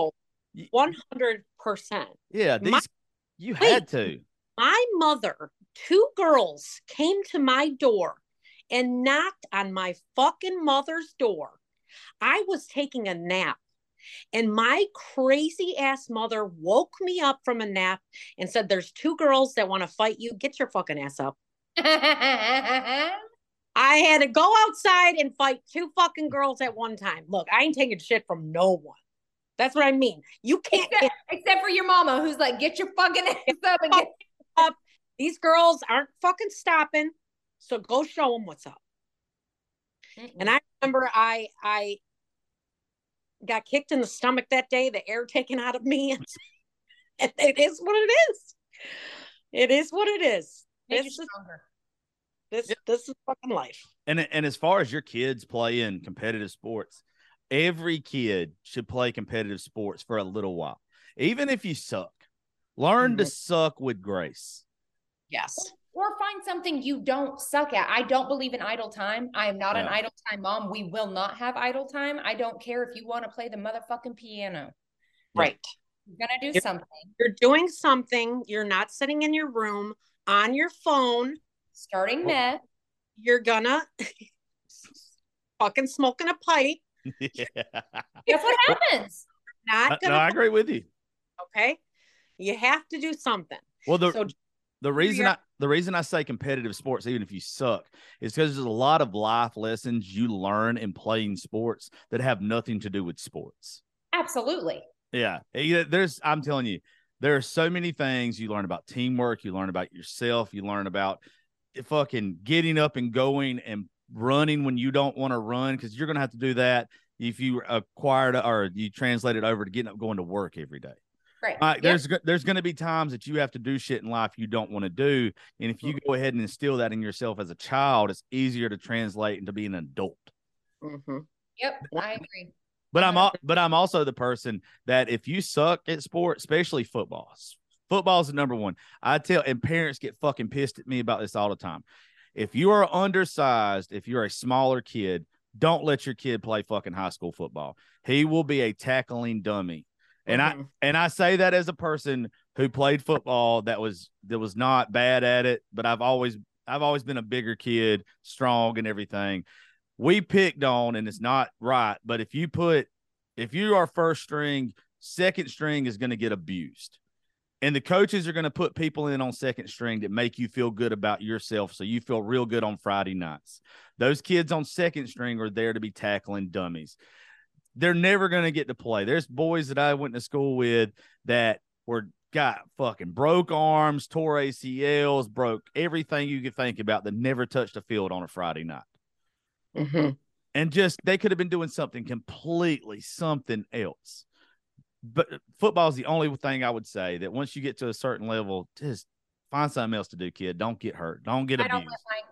100%. Yeah, you had to. My mother, 2 girls came to my door and knocked on my fucking mother's door. I was taking a nap, and my crazy ass mother woke me up from a nap and said, there's 2 girls that want to fight you. Get your fucking ass up. I had to go outside and fight 2 fucking girls at one time. Look, I ain't taking shit from no one. That's what I mean. You can't. Except for your mama, who's like, get your fucking ass up and get up. These girls aren't fucking stopping. So go show them what's up. Mm-mm. And I remember I got kicked in the stomach that day, the air taken out of me. And it is what it is. It is what it is. This is fucking life. And as far as your kids play in competitive sports, every kid should play competitive sports for a little while. Even if you suck, learn to suck with grace. Yes. Or find something you don't suck at. I don't believe in idle time. I am not an idle time mom. We will not have idle time. I don't care if you want to play the motherfucking piano. Right. You're going to do something. You're doing something. You're not sitting in your room on your phone. Starting meth. You're gonna fucking smoking a pipe. Yeah. That's what happens. I agree with you. Okay. You have to do something. Well, the reason I say competitive sports, even if you suck, is because there's a lot of life lessons you learn in playing sports that have nothing to do with sports. Absolutely. Yeah. I'm telling you, there are so many things you learn about teamwork. You learn about yourself. You learn about fucking getting up and going and running when you don't want to run, because you're going to have to do that if you acquired or you translate it over to getting up, going to work every day. Right. There's going to be times that you have to do shit in life you don't want to do. And if you go ahead and instill that in yourself as a child, it's easier to translate into being an adult. Mm-hmm. Yep. I agree. But I'm also the person that if you suck at sport, especially football's the number one. And parents get fucking pissed at me about this all the time. If you are undersized, if you're a smaller kid, don't let your kid play fucking high school football. He will be a tackling dummy. And I say that as a person who played football that was not bad at it, but I've always been a bigger kid, strong and everything. We picked on, and it's not right, but if you are first string, second string is going to get abused. And the coaches are going to put people in on second string that make you feel good about yourself, so you feel real good on Friday nights. Those kids on second string are there to be tackling dummies. They're never going to get to play. There's boys that I went to school with that were got fucking broke arms, tore ACLs, broke everything you could think about that never touched a field on a Friday night. Mm-hmm. And just, they could have been doing something else. But football is the only thing I would say that once you get to a certain level, just find something else to do, kid. Don't get hurt. Don't get abused.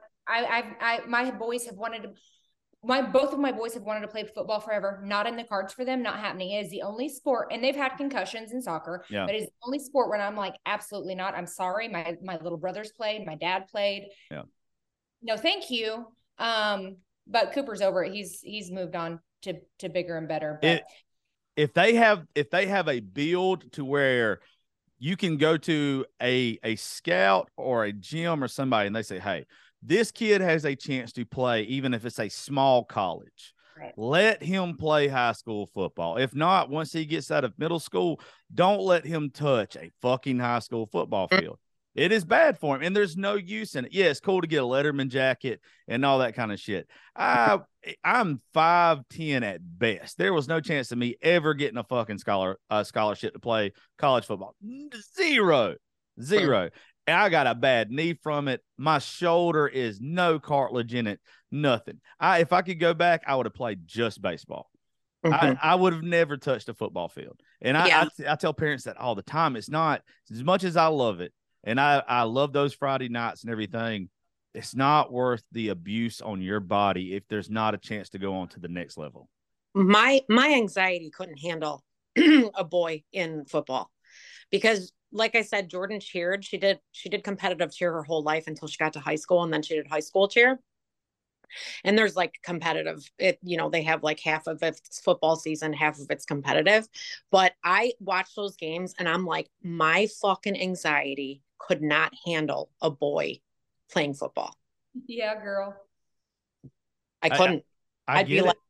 My boys have wanted to. Both of my boys have wanted to play football forever. Not in the cards for them. Not happening. It is the only sport, and they've had concussions in soccer. Yeah. But it's the only sport when I'm like, absolutely not. I'm sorry. My little brothers played. My dad played. Yeah. No, thank you. But Cooper's over it. He's moved on to bigger and better. But if they have a build to where you can go to a scout or a gym or somebody and they say, hey, this kid has a chance to play, even if it's a small college. Right. Let him play high school football. If not, once he gets out of middle school, don't let him touch a fucking high school football field. It is bad for him, and there's no use in it. Yeah, it's cool to get a Letterman jacket and all that kind of shit. I'm 5'10" at best. There was no chance of me ever getting a fucking scholarship to play college football. Zero. And I got a bad knee from it. My shoulder is no cartilage in it, nothing. If I could go back, I would have played just baseball. Mm-hmm. I would have never touched a football field. And I tell parents that all the time. It's not, as much as I love it, and I love those Friday nights and everything, it's not worth the abuse on your body if there's not a chance to go on to the next level. My anxiety couldn't handle a boy in football because, like I said, Jordan cheered. She did competitive cheer her whole life until she got to high school, and then she did high school cheer. And there's like competitive, they have like half of it's football season, half of it's competitive. But I watch those games and I'm like, my fucking anxiety could not handle a boy playing football. Yeah, girl. I couldn't. I'd be like,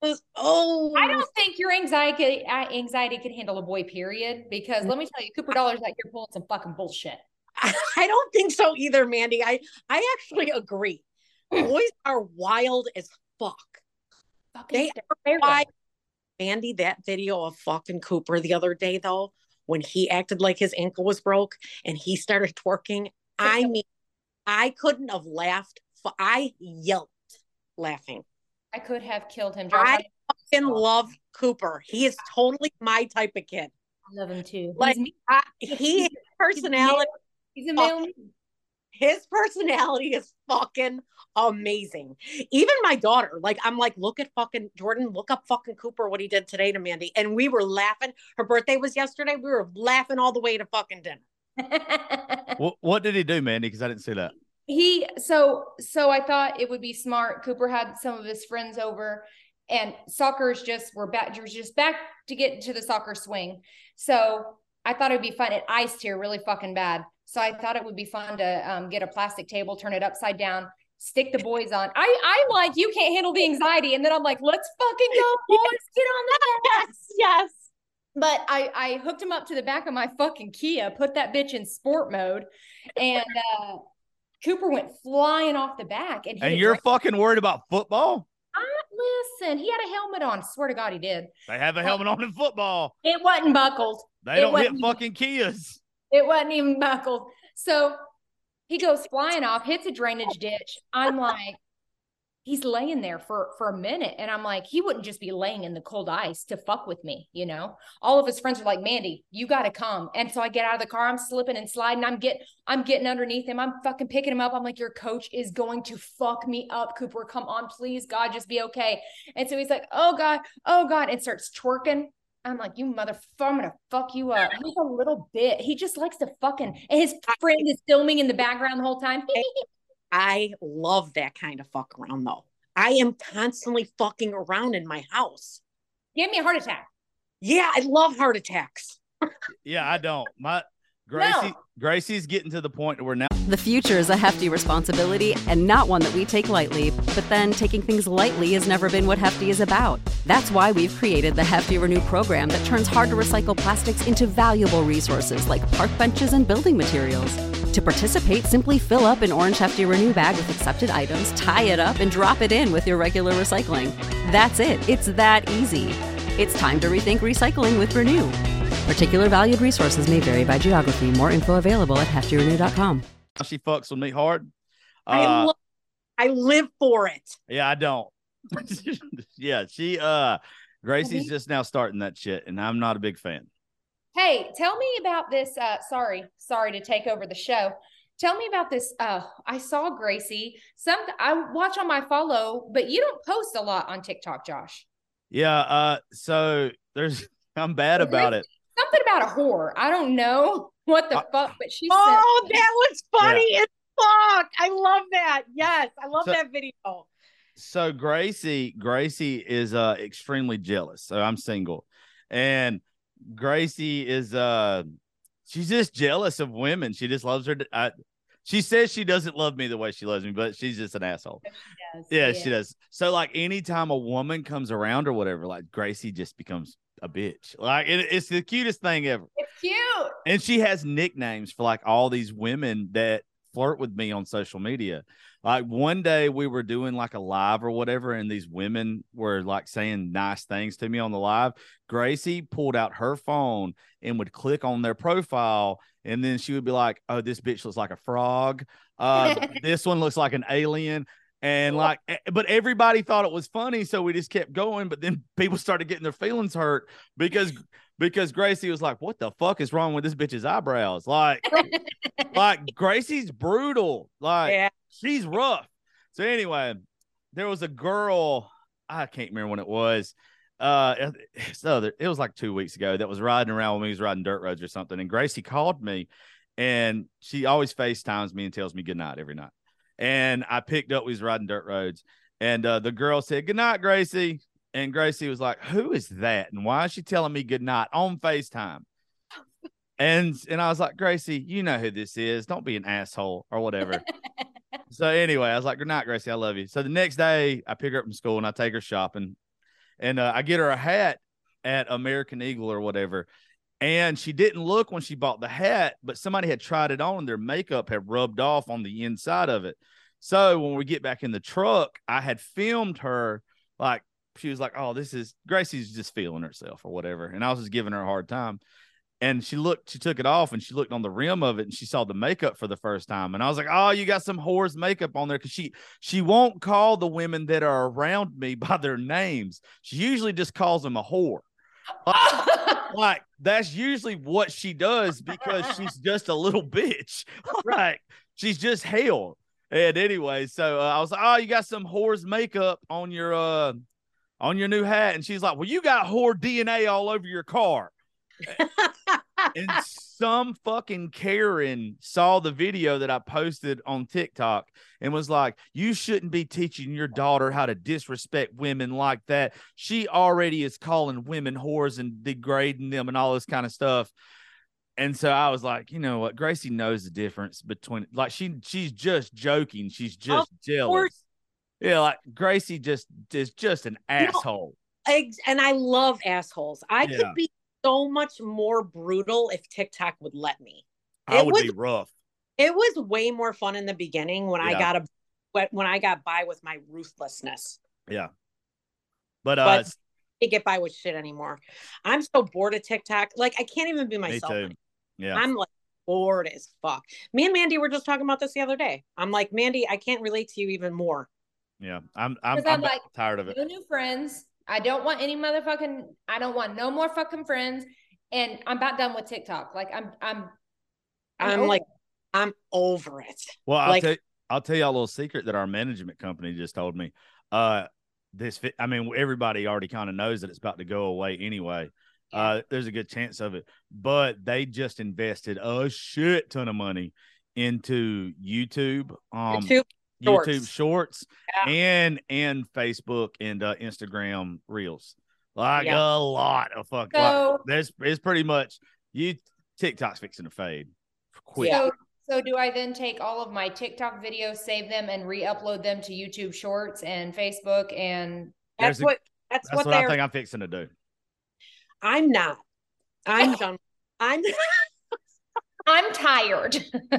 oh, I don't think your anxiety could handle a boy, period. Because let me tell you, Cooper Dollar's out here pulling some fucking bullshit. I don't think so either, Mandy. I actually agree. Boys are wild as fuck. They are wild. Mandy, that video of fucking Cooper the other day, though, when he acted like his ankle was broke and he started twerking, I mean, I couldn't have laughed. I yelped laughing. I could have killed him. Josh, I fucking love Cooper. He is totally my type of kid. I love him too. Like, his personality. He's a male. His personality is fucking amazing. Even my daughter, like, I'm like, look at fucking Jordan, look up fucking Cooper, what he did today to Mandy. And we were laughing. Her birthday was yesterday. We were laughing all the way to fucking dinner. What did he do, Mandy? Because I didn't see that. So I thought it would be smart. Cooper had some of his friends over, and we're back to get into the soccer swing. So I thought it'd be fun. It iced here really fucking bad. So I thought it would be fun to get a plastic table, turn it upside down, stick the boys on. I'm like, you can't handle the anxiety. And then I'm like, let's fucking go, boys, get on the bus. Yes. But I hooked him up to the back of my fucking Kia, put that bitch in sport mode, and Cooper went flying off the back. And you're fucking worried about football? Listen, he had a helmet on. Swear to God, he did. They have a helmet on in football. It wasn't buckled. They don't hit fucking Kias. It wasn't even buckled. So he goes flying off, hits a drainage ditch. I'm like, he's laying there for a minute. And I'm like, he wouldn't just be laying in the cold ice to fuck with me, All of his friends are like, Mandy, you got to come. And so I get out of the car. I'm slipping and sliding. I'm getting underneath him. I'm fucking picking him up. I'm like, your coach is going to fuck me up, Cooper. Come on, please, God, just be okay. And so he's like, oh, God, and starts twerking. I'm like, you motherfucker, I'm going to fuck you up. He's a little bit. He just likes to fucking, and his friend is filming in the background the whole time. I love that kind of fuck around, though. I am constantly fucking around in my house. Give me a heart attack. Yeah, I love heart attacks. Yeah, I don't. Gracie's getting to the point where now. The future is a hefty responsibility and not one that we take lightly. But then taking things lightly has never been what Hefty is about. That's why we've created the Hefty Renew program that turns hard to recycle plastics into valuable resources like park benches and building materials. To participate, simply fill up an orange Hefty Renew bag with accepted items, tie it up, and drop it in with your regular recycling. That's it. It's that easy. It's time to rethink recycling with Renew. Particular valued resources may vary by geography. More info available at heftyrenew.com. She fucks with me hard. I live for it. Yeah, I don't. Yeah, Gracie's just now starting that shit, and I'm not a big fan. Hey, tell me about this. Sorry to take over the show. Tell me about this. I saw Gracie. I watch on my follow, but you don't post a lot on TikTok, Josh. Yeah. So I'm bad about it. Something about a whore. I don't know what the fuck, but she said. Oh, that was funny as fuck. I love that. Yes, I love that video. So Gracie is extremely jealous. So I'm single, and Gracie is she's just jealous of women. She just loves her. She says she doesn't love me the way she loves me, but she's just an asshole. She does. So like anytime a woman comes around or whatever, like Gracie just becomes a bitch. Like it's the cutest thing ever. It's cute. And she has nicknames for like all these women that flirt with me on social media. Like one day we were doing like a live or whatever, and these women were like saying nice things to me on the live. Gracie pulled out her phone and would click on their profile, and then she would be like, "Oh, this bitch looks like a frog. This one looks like an alien." And like, but everybody thought it was funny, so we just kept going. But then people started getting their feelings hurt because Gracie was like, "What the fuck is wrong with this bitch's eyebrows?" Like Gracie's brutal. Like she's rough. So anyway, there was a girl, I can't remember when it was. It was like 2 weeks ago, that was riding around when we was riding dirt roads or something. And Gracie called me, and she always FaceTimes me and tells me good night every night. And I picked up, we was riding dirt roads, and the girl said, "Good night, Gracie." And Gracie was like, "Who is that? And why is she telling me good night on FaceTime?" And I was like, "Gracie, you know who this is. Don't be an asshole," or whatever. So anyway, I was like, "Good night, Gracie. I love you." So the next day I pick her up from school and I take her shopping, and I get her a hat at American Eagle or whatever. And she didn't look when she bought the hat, but somebody had tried it on and their makeup had rubbed off on the inside of it. So when we get back in the truck, I had filmed her. Like, she was like, "Oh, Gracie's just feeling herself," or whatever. And I was just giving her a hard time. And she took it off and she looked on the rim of it and she saw the makeup for the first time. And I was like, "Oh, you got some whore's makeup on there." Cause she won't call the women that are around me by their names. She usually just calls them a whore. Like that's usually what she does because she's just a little bitch. Like she's just hell. And anyway, so I was like, "Oh, you got some whore's makeup on your new hat." And she's like, "Well, you got whore DNA all over your car." And some fucking Karen saw the video that I posted on TikTok and was like, "You shouldn't be teaching your daughter how to disrespect women like that. She already is calling women whores and degrading them and all this kind of stuff." And so I was like, you know what? Gracie knows the difference between, like, she's just joking. She's just jealous. Yeah, like Gracie is just an asshole. And I love assholes. I could be so much more brutal if TikTok would let me. It would be rough. It was way more fun in the beginning when I got by with my ruthlessness. Yeah. But I can't get by with shit anymore. I'm so bored of TikTok. Like I can't even be myself. Me too. Yeah. I'm like bored as fuck. Me and Mandy were just talking about this the other day. I'm like, "Mandy, I can't relate to you even more." Yeah. I'm like, tired of it. No new friends. I don't want no more fucking friends. And I'm about done with TikTok. Like I'm over it. Well, I'll tell you a little secret that our management company just told me. Everybody already kind of knows that it's about to go away anyway. There's a good chance of it, but they just invested a shit ton of money into YouTube. YouTube Shorts and Facebook and Instagram Reels. Like a lot of fuck. So, it's pretty much TikTok's fixing to fade quick. So do I then take all of my TikTok videos, save them, and re-upload them to YouTube Shorts and Facebook? And that's what I think I'm fixing to do. I'm not. I'm done. I'm tired.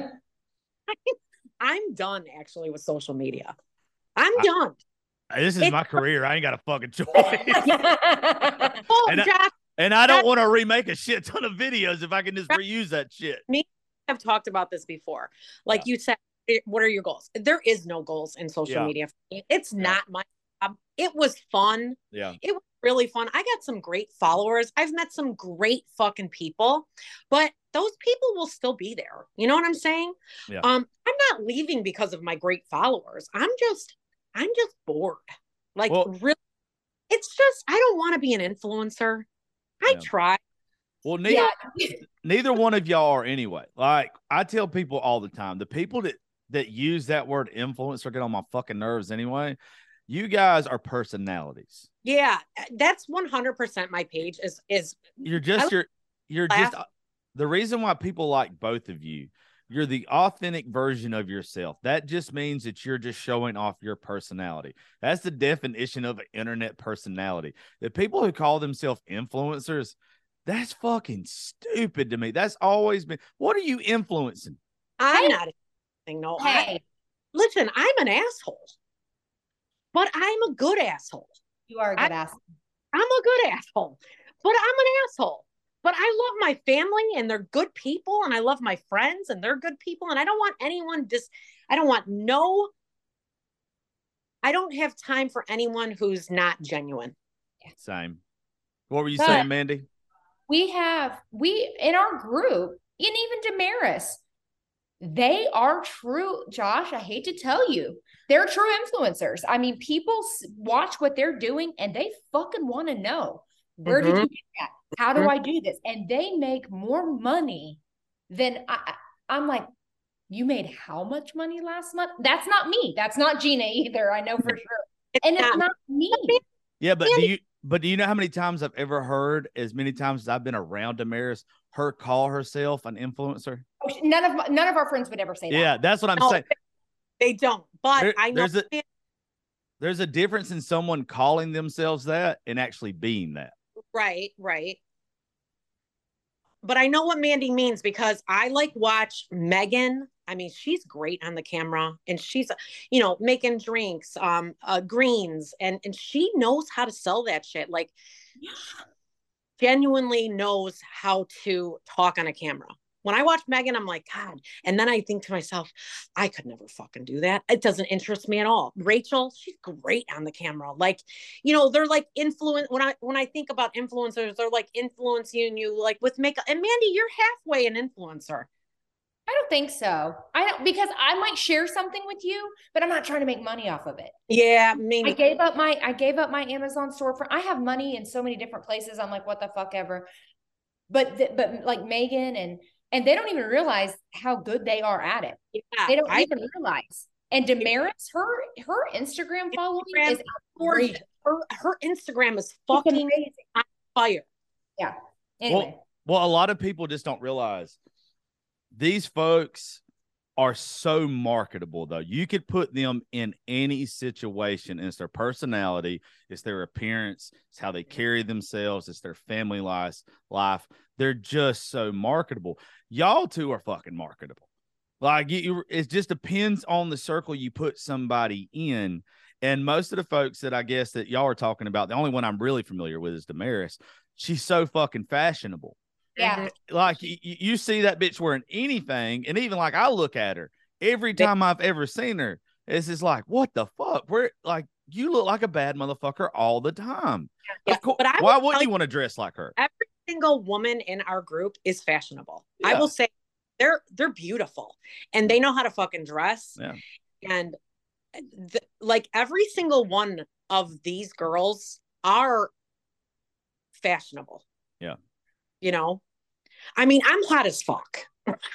I'm done actually with social media. I'm done. This is my career. I ain't got a fucking choice. Josh, And I don't want to remake a shit ton of videos if I can just reuse that shit. Me, I've talked about this before. Like you said, what are your goals? There is no goals in social media. It's not my job. It was fun. Yeah. It was really fun. I got some great followers. I've met some great fucking people, but those people will still be there. You know what I'm saying? Yeah. I'm not leaving because of my great followers. I'm just bored. Like, really, it's just, I don't want to be an influencer. I try. Well, neither one of y'all are anyway. Like, I tell people all the time, the people that use that word influencer get on my fucking nerves anyway. You guys are personalities. Yeah, that's 100% my page is you're just the reason why people like both of you, you're the authentic version of yourself. That just means that you're just showing off your personality. That's the definition of an internet personality. The people who call themselves influencers, that's fucking stupid to me. That's always been, what are you influencing? I'm not anything. No. Hey. Listen, I'm an asshole. But I'm a good asshole. You are a good asshole. I'm a good asshole. But I'm an asshole. But I love my family and they're good people. And I love my friends and they're good people. And I don't want anyone I don't have time for anyone who's not genuine. Same. What were you saying, Mandy? We in our group, and even Damaris, they are true, Josh, I hate to tell you, they're true influencers. I mean, people watch what they're doing and they fucking want to know, where did you get that? How do I do this? And they make more money than I'm like, you made how much money last month? That's not me. That's not Gina either. I know for sure. And it's not me. Yeah, but do you know how many times I've ever heard, as many times as I've been around Damaris, her call herself an influencer? None of our friends would ever say that. Yeah, that's what I'm saying. They don't. But I know there's a difference in someone calling themselves that and actually being that. Right. But I know what Mandy means because I watch Megan. I mean, she's great on the camera and she's, making drinks, greens, and she knows how to sell that shit. Like, genuinely knows how to talk on a camera. When I watch Megan, I'm like, God. And then I think to myself, I could never fucking do that. It doesn't interest me at all. Rachel, she's great on the camera. Like, they're like influence. When I think about influencers, they're like influencing you like with makeup. And Mandy, you're halfway an influencer. I don't think so. Because I might share something with you, but I'm not trying to make money off of it. Yeah, maybe. I gave up my Amazon storefront. I have money in so many different places. I'm like, what the fuck ever. But like Megan and they don't even realize how good they are at it. Yeah, they don't even realize. And Damaris, her Instagram following is outrageous. Her Instagram is fucking on fire. Yeah. Anyway. Well, a lot of people just don't realize these folks are so marketable, though. You could put them in any situation. It's their personality, it's their appearance, it's how they carry themselves, it's their family life. They're just so marketable. Y'all two are fucking marketable. Like, it just depends on the circle you put somebody in. And most of the folks that I guess that y'all are talking about, the only one I'm really familiar with is Damaris. She's so fucking fashionable. Yeah. Like, you see that bitch wearing anything, and even like I look at her every time I've ever seen her, it's just like, what the fuck? You look like a bad motherfucker all the time. Yeah, but why wouldn't you want to dress like her? Every single woman in our group is fashionable. Yeah. I will say they're beautiful and they know how to fucking dress. Yeah. And like every single one of these girls are fashionable. Yeah. I mean, I'm hot as fuck.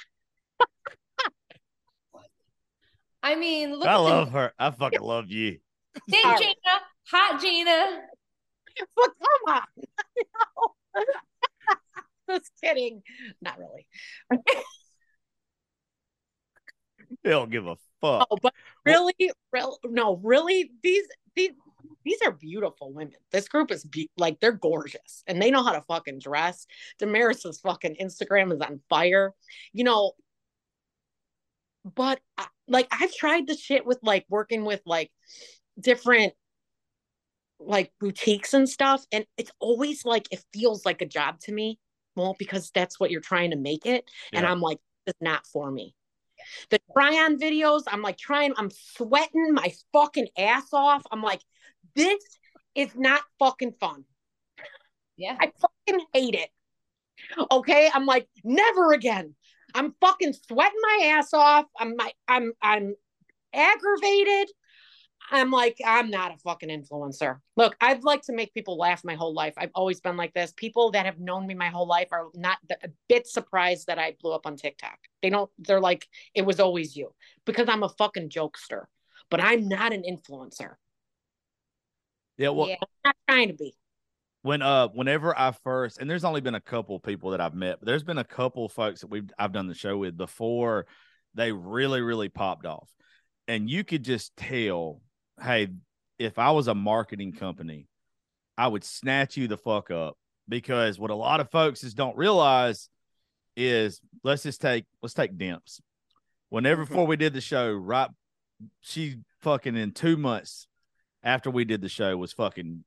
I mean, look. I love her. I fucking love you. Hey, Gina. Hot Gina. But come on. Just kidding. Not really. They don't give a fuck. Oh, but really, these are beautiful women. This group is they're gorgeous and they know how to fucking dress. Damaris's fucking Instagram is on fire, but I've tried the shit with working with different like boutiques and stuff, and it's always like it feels like a job to me. Well, because that's what you're trying to make it, and I'm like, it's not for me. The try-on videos, I'm like I'm sweating my fucking ass off. I'm like, this is not fucking fun. Yeah, I fucking hate it. Okay, I'm like, never again. I'm fucking sweating my ass off. I'm aggravated. I'm like, I'm not a fucking influencer. Look, I'd like to make people laugh my whole life. I've always been like this. People that have known me my whole life are not a bit surprised that I blew up on TikTok. They're like, it was always you, because I'm a fucking jokester, but I'm not an influencer. Yeah, well, I'm not trying to be. Whenever I first, and there's only been a couple people that I've met, but there's been a couple folks that I've done the show with before they really, really popped off. And you could just tell, hey, if I was a marketing company, I would snatch you the fuck up, because what a lot of folks don't realize is, let's take Demps. Whenever before we did the show, right, she fucking in 2 months after we did the show was fucking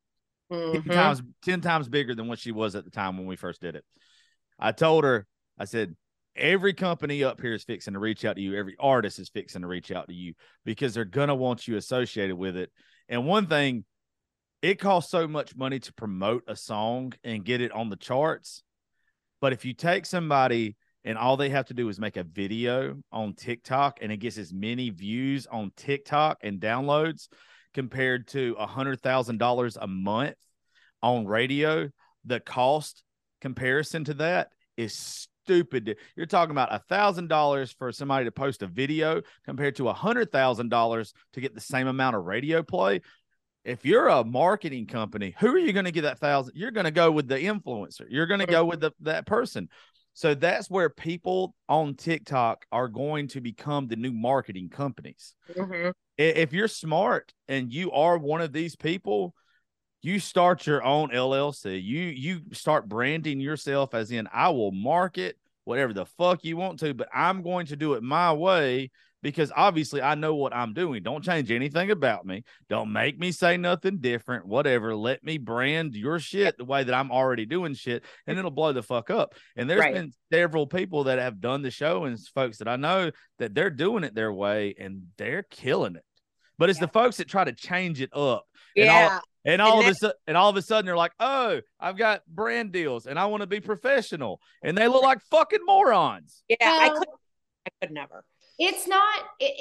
10 times bigger than what she was at the time when we first did it. I told her, I said, every company up here is fixing to reach out to you. Every artist is fixing to reach out to you, because they're going to want you associated with it. And one thing, it costs so much money to promote a song and get it on the charts. But if you take somebody and all they have to do is make a video on TikTok, and it gets as many views on TikTok and downloads compared to $100,000 a month on radio, the cost comparison to that is stupid. You're talking about $1,000 for somebody to post a video compared to $100,000 to get the same amount of radio play. If you're a marketing company, who are you going to get that $1,000? You're going to go with the influencer. You're going to go with that person. So that's where people on TikTok are going to become the new marketing companies. If you're smart and you are one of these people, you start your own LLC. You start branding yourself as in, I will market whatever the fuck you want to, but I'm going to do it my way, because obviously I know what I'm doing. Don't change anything about me. Don't make me say nothing different, whatever. Let me brand your shit the way that I'm already doing shit, and it'll blow the fuck up. And there's been several people that have done the show, and folks that I know that they're doing it their way and they're killing it. But it's the folks that try to change it up. And all of a sudden they're like, oh, I've got brand deals and I want to be professional. And they look like fucking morons. Yeah, I could never. It's not,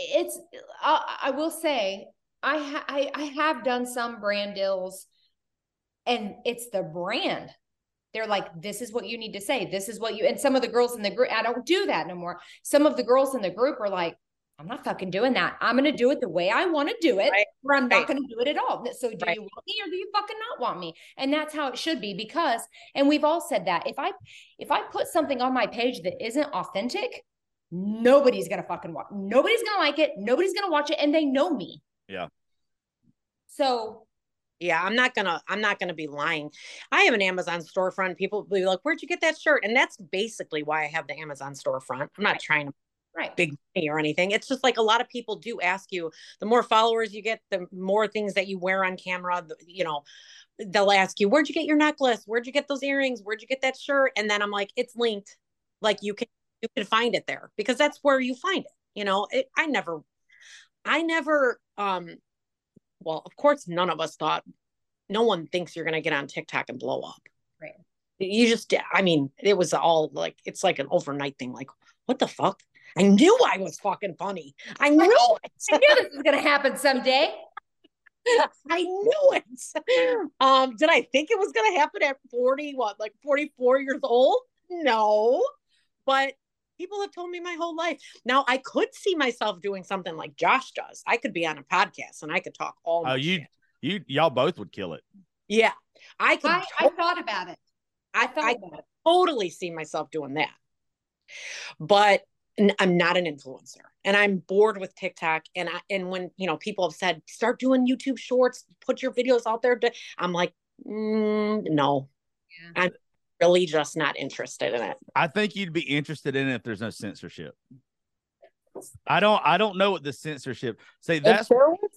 I will say, I have done some brand deals, and it's the brand. They're like, this is what you need to say. This is what and some of the girls in the group, I don't do that no more. Some of the girls in the group are like, I'm not fucking doing that. I'm going to do it the way I want to do it, or I'm not going to do it at all. So do you want me, or do you fucking not want me? And that's how it should be, because, and we've all said that, if I put something on my page that isn't authentic, nobody's going to fucking watch. Nobody's going to like it. Nobody's going to watch it. And they know me. Yeah. So yeah, I'm not gonna be lying. I have an Amazon storefront. People will be like, where'd you get that shirt? And that's basically why I have the Amazon storefront. I'm not trying to big money or anything. It's just like, a lot of people do ask you, the more followers you get, the more things that you wear on camera, they'll ask you, where'd you get your necklace? Where'd you get those earrings? Where'd you get that shirt? And then I'm like, it's linked. Like, you can find it there, because that's where you find it. I never, well, of course, none of us thought, no one thinks you're going to get on TikTok and blow up. Right. You just, it was all like, it's like an overnight thing. Like, what the fuck? I knew I was fucking funny. I knew it. I knew this was going to happen someday. I knew it. Did I think it was going to happen at 44 years old? No. But people have told me my whole life. Now, I could see myself doing something like Josh does. I could be on a podcast and I could talk all night. Y'all both would kill it. Yeah. I thought about it. I totally see myself doing that. But I'm not an influencer, and I'm bored with TikTok. And when, people have said, start doing YouTube shorts, put your videos out there, I'm like, no, I'm really just not interested in it. I think you'd be interested in it if there's no censorship. I don't know what the censorship say. That's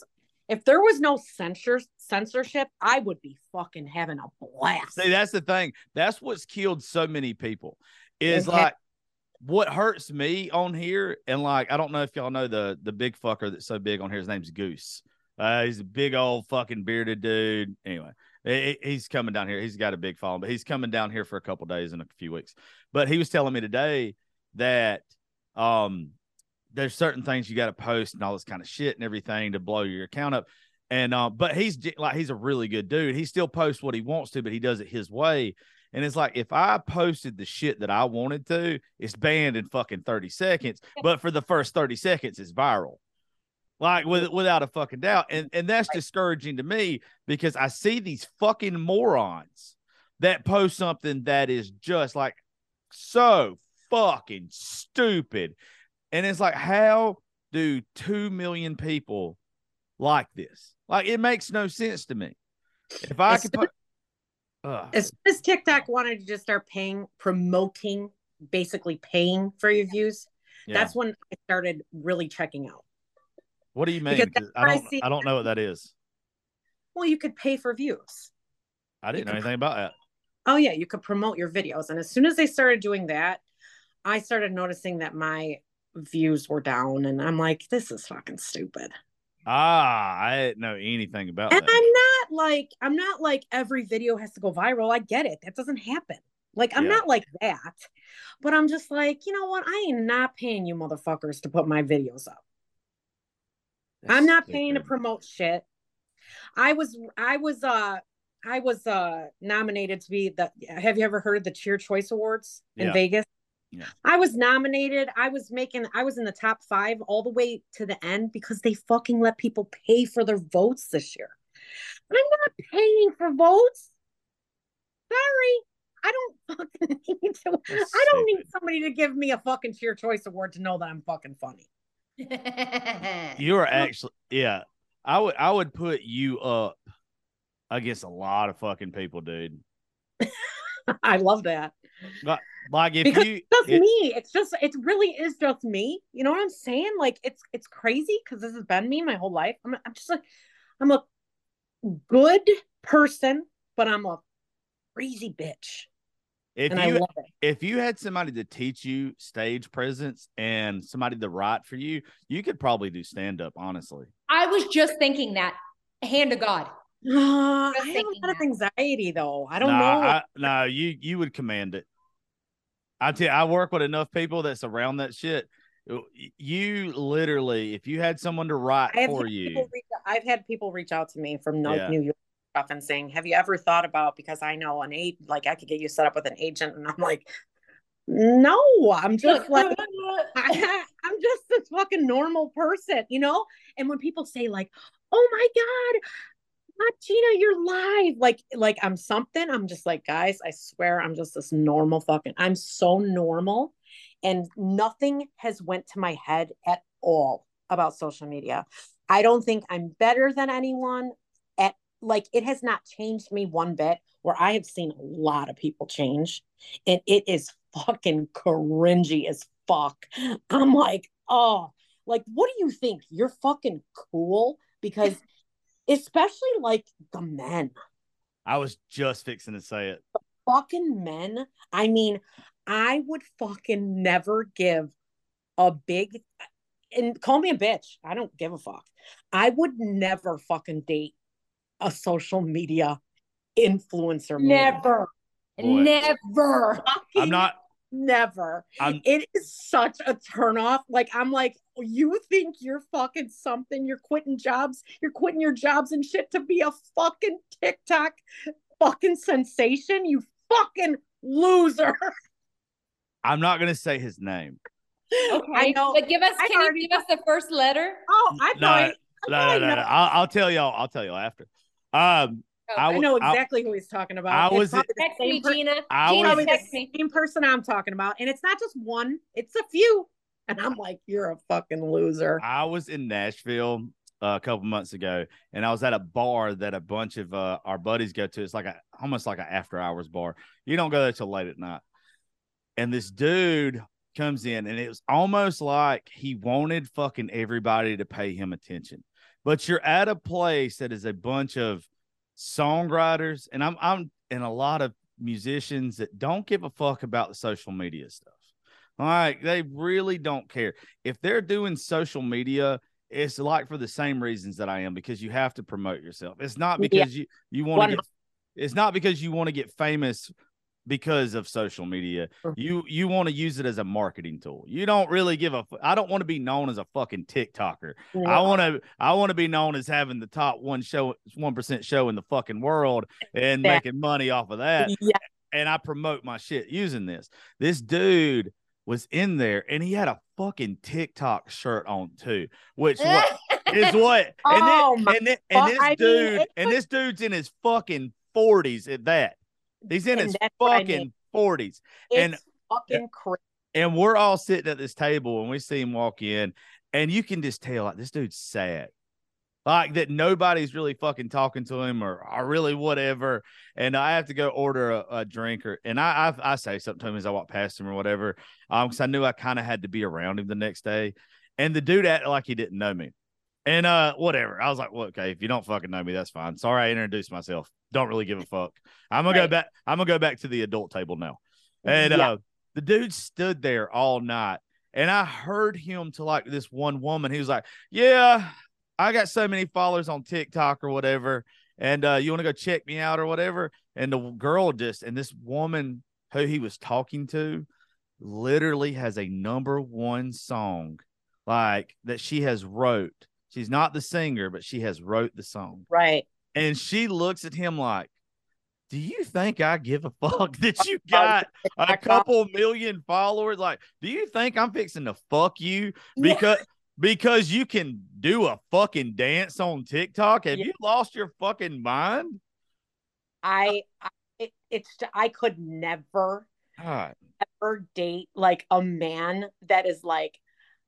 If there was no censorship, I would be fucking having a blast. See, that's the thing. That's what's killed so many people. Is Okay. like what hurts me on here, and like I don't know if y'all know the big fucker that's so big on here. His name's Goose. He's a big old fucking bearded dude. Anyway, he's coming down here. He's got a big following, but he's coming down here for a couple days in a few weeks. But he was telling me today that there's certain things you got to post and all this kind of shit and everything to blow your account up. And but he's a really good dude. He still posts what he wants to, but he does it his way. And it's like, if I posted the shit that I wanted to, it's banned in fucking 30 seconds. But for the first 30 seconds, it's viral. Like without a fucking doubt. And that's discouraging to me because I see these fucking morons that post something that is just like so fucking stupid. And it's like, how do 2 million people like this? Like, it makes no sense to me. If I could put... As soon as TikTok wanted to just start basically paying for your views, that's when I started really checking out. What do you mean? I don't know what that is. Well, you could pay for views. I didn't know anything about that. Oh, yeah. You could promote your videos. And as soon as they started doing that, I started noticing that my views were down. And I'm like, this is fucking stupid. I didn't know anything about and that. I'm not like every video has to go viral. I get it. That doesn't happen. Like, I'm not like that. But I'm just like, you know what? I am not paying you motherfuckers to put my videos up. I'm not paying to promote shit. I was nominated to be have you ever heard of the Cheer Choice Awards in Vegas? Yeah. I was nominated. I was in the top 5 all the way to the end because they fucking let people pay for their votes this year. I'm not paying for votes. Sorry. I don't fucking need to. I don't need somebody to give me a fucking Cheer Choice Award to know that I'm fucking funny. You are actually, I would put you up against a lot of fucking people, dude. I love that. Like if because you, it's just me. It really is just me. You know what I'm saying? Like it's crazy because this has been me my whole life. I'm just like, I'm a good person, but I'm a crazy bitch. If you had somebody to teach you stage presence and somebody to write for you, you could probably do stand up. Honestly, I was just thinking that. Hand to God. I have a lot of anxiety though. I don't know. You would command it. I tell you, I work with enough people that's around that shit. You literally, if you had someone to write for you, I've had people reach out to me from New York stuff and saying, "Have you ever thought about?" Because I know I could get you set up with an agent, and I'm like, no, I'm just like, I'm just this fucking normal person, you know. And when people say like, "Oh my God, Gina, you're live," like I'm something, I'm just like, guys, I swear I'm just this normal I'm so normal, and nothing has went to my head at all about social media. I don't think I'm better than anyone. It has not changed me one bit, where I have seen a lot of people change, and it is fucking cringy as fuck. I'm like, oh, like, what do you think? You're fucking cool? Because especially like the men. I was just fixing to say it. The fucking men. I mean, I would fucking never give a big, and call me a bitch, I don't give a fuck. I would never fucking date a social media influencer. Never. Never. I'm not. Never. It is such a turnoff. Like, I'm like, you think you're fucking something? You're quitting jobs. You're quitting your jobs and shit to be a fucking TikTok fucking sensation? You fucking loser. I'm not gonna say his name. Okay, I know. But give us the first letter? Oh, No. I'll tell y'all. I'll tell y'all after. I know exactly who he's talking about. Text me, Gina. Gina, text me. Same person I'm talking about, and it's not just one; it's a few. And I'm like, you're a fucking loser. I was in Nashville a couple months ago, and I was at a bar that a bunch of our buddies go to. It's like almost like an after hours bar. You don't go there till late at night. And this dude comes in, and it was almost like he wanted fucking everybody to pay him attention. But you're at a place that is a bunch of songwriters, and I'm and a lot of musicians that don't give a fuck about the social media stuff. All right, they really don't care. If they're doing social media, it's like for the same reasons that I am, because you have to promote yourself. It's not because you want to get, it's not because you want to get famous because of social media. You want to use it as a marketing tool. You don't really give a I don't want to be known as a fucking TikToker. No. I want to be known as having the top 1% show in the fucking world and making money off of that. Yeah. And I promote my shit using this. This dude was in there, and he had a fucking TikTok shirt on too, which is what. And this dude's in his fucking 40s at that. He's in his fucking 40s. It's fucking crazy. And we're all sitting at this table, and we see him walk in, and you can just tell, like, this dude's sad. Like, that nobody's really fucking talking to him or really whatever. And I have to go order a drink, and I say something to him as I walk past him or whatever, because I knew I kind of had to be around him the next day. And the dude acted like he didn't know me. And whatever. I was like, well, okay, if you don't fucking know me, that's fine. Sorry I introduced myself. Don't really give a fuck. I'm gonna go back. I'm gonna go back to the adult table now. And the dude stood there all night, and I heard him to like this one woman. He was like, yeah, I got so many followers on TikTok or whatever, and you want to go check me out or whatever. And the girl and this woman who he was talking to literally has a #1 song like that she has wrote. She's not the singer, but she has wrote the song. Right. And she looks at him like, do you think I give a fuck that you got a couple million followers? Like, do you think I'm fixing to fuck you because you can do a fucking dance on TikTok? Have you lost your fucking mind? I could never ever date like a man that is like,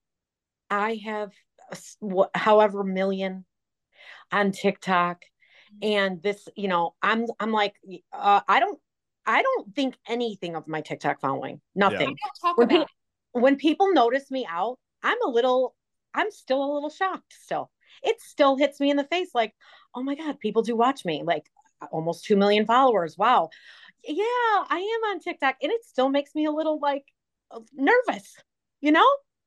I have however million on TikTok, and this, I'm like, I don't think anything of my TikTok following. Nothing. When people notice me out, I'm still a little shocked. Still, it still hits me in the face. Like, oh my God, people do watch me. Like, almost 2 million followers. Wow. Yeah, I am on TikTok, and it still makes me a little like nervous. Yeah.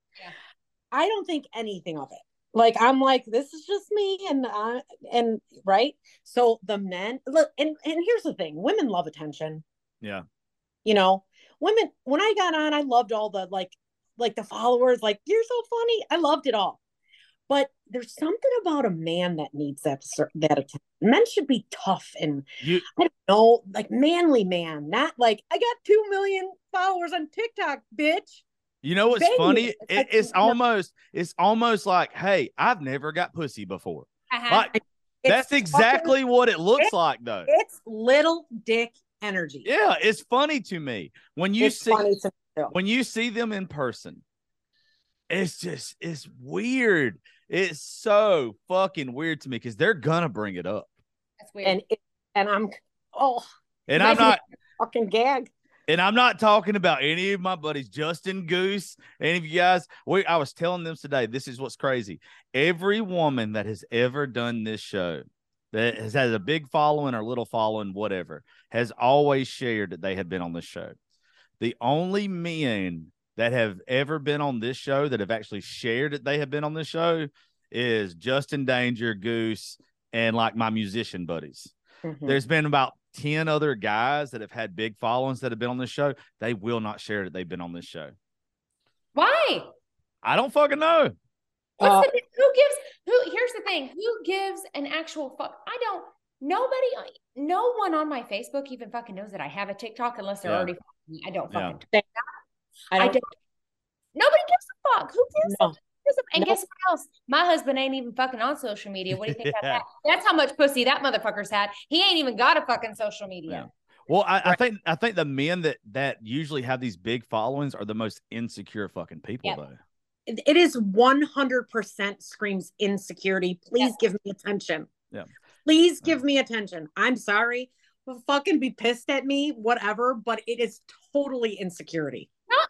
I don't think anything of it. Like, I'm like, this is just me. And right. So the men look, and here's the thing. Women love attention. Yeah. Women, when I got on, I loved all the, like the followers, like, you're so funny. I loved it all. But there's something about a man that needs that attention. Men should be tough and I don't know, like manly man, not like, I got 2 million followers on TikTok, bitch. You know what's funny? It's almost like, hey, I've never got pussy before. Like, that's exactly what it looks like, though. It's little dick energy. Yeah, it's funny to me when you see them in person. It's weird. It's so fucking weird to me because they're gonna bring it up. That's weird. And I'm not fucking gag. And I'm not talking about any of my buddies, Justin, Goose, any of you guys. I was telling them today, this is what's crazy. Every woman that has ever done this show, that has a big following or little following, whatever, has always shared that they had been on this show. The only men that have ever been on this show that have actually shared that they have been on this show is Justin Danger, Goose, and like my musician buddies. Mm-hmm. There's been about 10 other guys that have had big followings that have been on this show. They will not share that they've been on this show. Why? I don't fucking know. Here's the thing. Who gives an actual fuck? No one on my Facebook even fucking knows that I have a TikTok unless they're already following me. I don't fucking think that. Nobody gives a fuck. Who gives a fuck? And guess what else? My husband ain't even fucking on social media. What do you think about that? That's how much pussy that motherfucker's had. He ain't even got a fucking social media. Yeah. Well, I think the men that usually have these big followings are the most insecure fucking people, though. It is 100% screams insecurity. Please give me attention. Yeah. Please give me attention. I'm sorry. Fucking be pissed at me, whatever, but it is totally insecurity. Not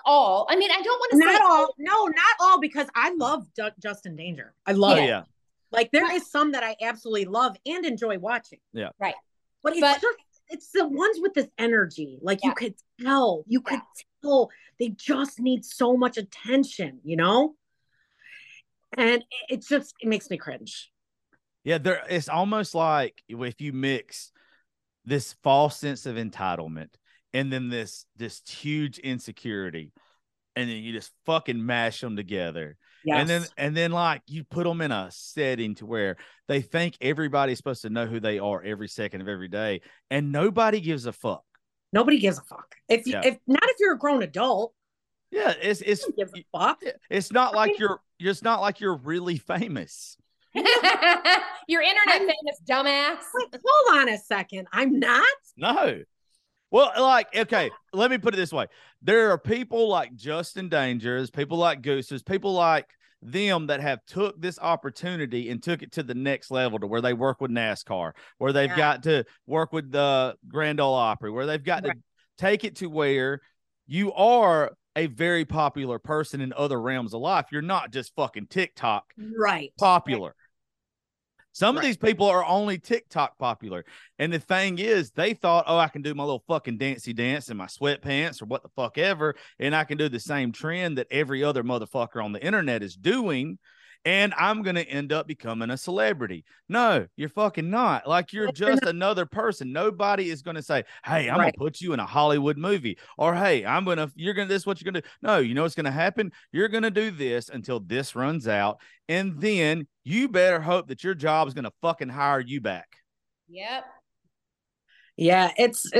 all. I mean, I don't want to say Not all. No, not all, because I love Justin Danger. I love Oh it. yeah. Like there is some that I absolutely love and enjoy watching. Yeah. Right. But it's the ones with this energy. Like you could tell they just need so much attention, you know? And it makes me cringe. Yeah, it's almost like if you mix this false sense of entitlement and then this huge insecurity, and then you just fucking mash them together. Yes. And then like you put them in a setting to where they think everybody's supposed to know who they are every second of every day, and nobody gives a fuck. Nobody gives a fuck. If you're a grown adult. Yeah, it's gives a fuck. It's not like it's not like you're really famous. You're internet famous, dumbass. Wait, hold on a second. I'm not? No. Well, like, okay, let me put it this way. There are people like Justin Dangers, people like Gooses, people like them that have took this opportunity and took it to the next level, to where they work with NASCAR, where they've got to work with the Grand Ole Opry, where they've got to take it to where you are a very popular person in other realms of life. You're not just fucking TikTok popular. Some of these people are only TikTok popular. And the thing is, they thought, oh, I can do my little fucking dancey dance in my sweatpants or what the fuck ever, and I can do the same trend that every other motherfucker on the internet is doing, and I'm going to end up becoming a celebrity. No, you're fucking not. Like, you're just another person. Nobody is going to say, hey, I'm going to put you in a Hollywood movie, or hey, this is what you're going to do. No, you know what's going to happen? You're going to do this until this runs out, and then you better hope that your job is going to fucking hire you back. Yep. Yeah, it's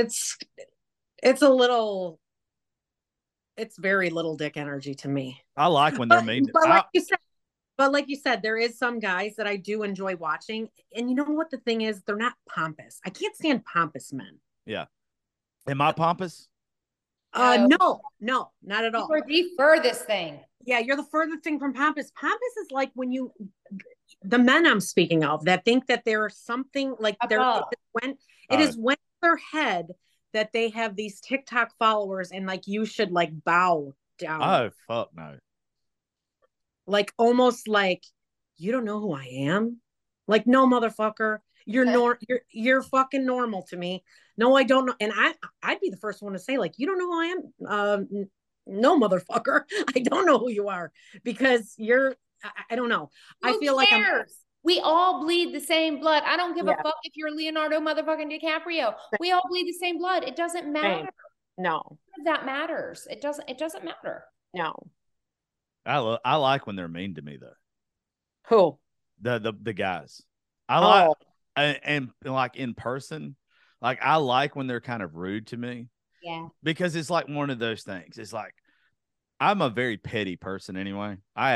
very little dick energy to me. I like when they're mean. But like you said, there is some guys that I do enjoy watching. And you know what the thing is? They're not pompous. I can't stand pompous men. Yeah. Am I pompous? No, not at all. You're the furthest thing. Yeah, you're the furthest thing from pompous. Pompous is like the men I'm speaking of that think that there's something like it is when their head that they have these TikTok followers and like you should like bow down. Oh, fuck no. Like almost like, you don't know who I am? Like, no, motherfucker. You're fucking normal to me. No, I don't know. And I'd be the first one to say, like, you don't know who I am? No, motherfucker. I don't know who you are, because I don't know. Who cares? We all bleed the same blood. I don't give a fuck if you're Leonardo motherfucking DiCaprio. We all bleed the same blood. It doesn't matter. No. That matters. It doesn't matter. No. I like when they're mean to me, though. Who? The guys. I like, and like in person, like I like when they're kind of rude to me. Yeah. Because it's like one of those things. It's like, I'm a very petty person anyway. I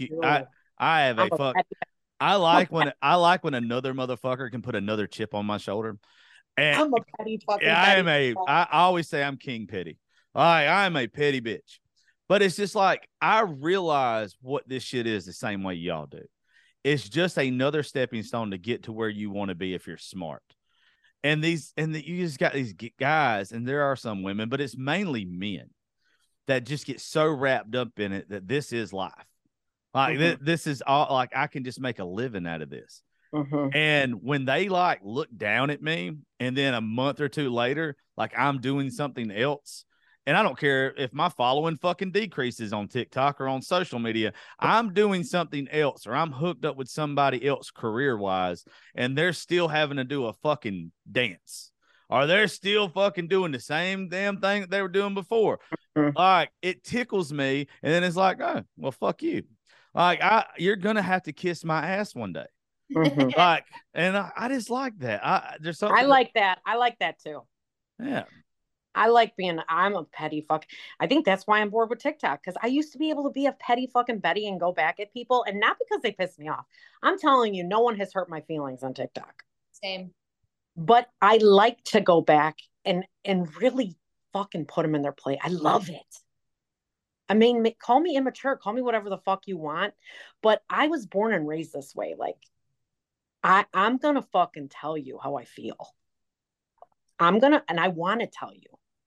like when another motherfucker can put another chip on my shoulder. And I'm a petty fucking. I always say I'm king petty. I am a petty bitch. But it's just like, I realize what this shit is the same way y'all do. It's just another stepping stone to get to where you want to be if you're smart. And you just got these guys, and there are some women, but it's mainly men that just get so wrapped up in it that this is life. Like this is all, like, I can just make a living out of this. And when they like look down at me, and then a month or two later, like I'm doing something else, and I don't care if my following fucking decreases on TikTok or on social media, I'm doing something else, or I'm hooked up with somebody else career-wise, and they're still having to do a fucking dance, or they're still fucking doing the same damn thing that they were doing before. Like, it tickles me, and then it's like, oh, well, fuck you. Like, you're going to have to kiss my ass one day. Like, and I just like that. There's something. I like that. I like that too. Yeah. I'm a petty fuck. I think that's why I'm bored with TikTok, because I used to be able to be a petty fucking Betty and go back at people, and not because they pissed me off. I'm telling you, no one has hurt my feelings on TikTok. Same. But I like to go back and really fucking put them in their place. I love it. I mean, call me immature, call me whatever the fuck you want, but I was born and raised this way. Like, I'm gonna fucking tell you how I feel. And I want to tell you.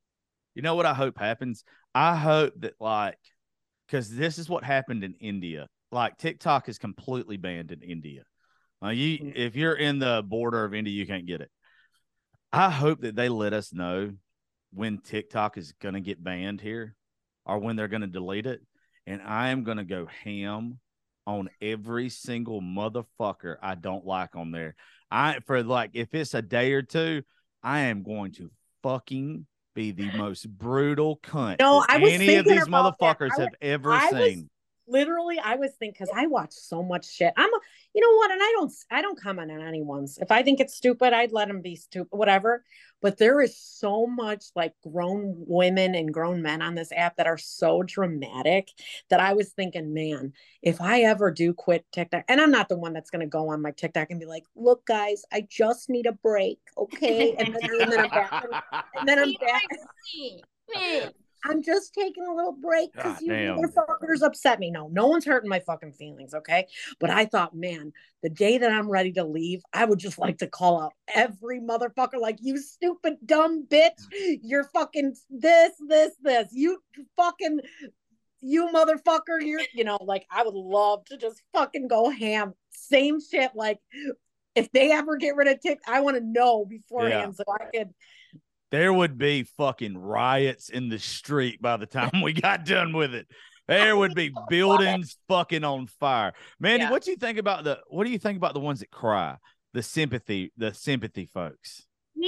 You know what I hope happens? I hope that because this is what happened in India. Like TikTok is completely banned in India. If you're in the border of India, you can't get it. I hope that they let us know when TikTok is going to get banned here or when they're going to delete it. And I am going to go ham on every single motherfucker I don't like on there. If it's a day or two, I am going to fucking be the most brutal cunt any of these motherfuckers have ever seen. Literally, I was thinking, because I watch so much shit. You know what? And I don't comment on anyone's. If I think it's stupid, I'd let them be stupid, whatever. But there is so much like grown women and grown men on this app that are so dramatic that I was thinking, man, if I ever do quit TikTok, and I'm not the one that's going to go on my TikTok and be like, look, guys, I just need a break. Okay. And then I'm back. And then I'm back. I'm just taking a little break because you motherfuckers upset me. No one's hurting my fucking feelings, okay? But I thought, man, the day that I'm ready to leave, I would just like to call out every motherfucker like, you stupid, dumb bitch. You're fucking this. You fucking, you motherfucker. Like, I would love to just fucking go ham. Same shit. Like, if they ever get rid of TikTok, I want to know beforehand so I could... There would be fucking riots in the street by the time we got done with it. There would be buildings fucking on fire. Mandy, what do you think about the ones that cry? The sympathy folks.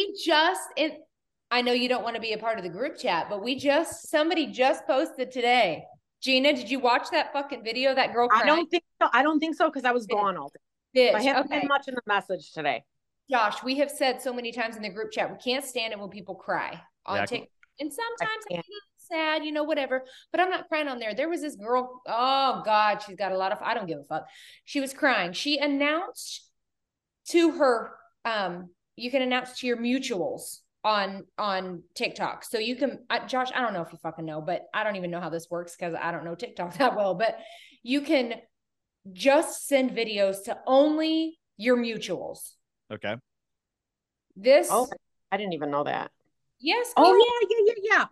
I know you don't want to be a part of the group chat, but somebody just posted today. Gina, did you watch that fucking video? That girl crying? I don't think so because I was gone all day. I haven't been much in the message today. Josh, we have said so many times in the group chat, we can't stand it when people cry on TikTok. And sometimes I feel sad, whatever, but I'm not crying on there. There was this girl, oh God, she's got a lot of, I don't give a fuck. She was crying. She announced to her, you can announce to your mutuals on TikTok. So you can, Josh, I don't know if you fucking know, but I don't even know how this works because I don't know TikTok that well, but you can just send videos to only your mutuals. Okay. I didn't even know that. Yes. Yeah.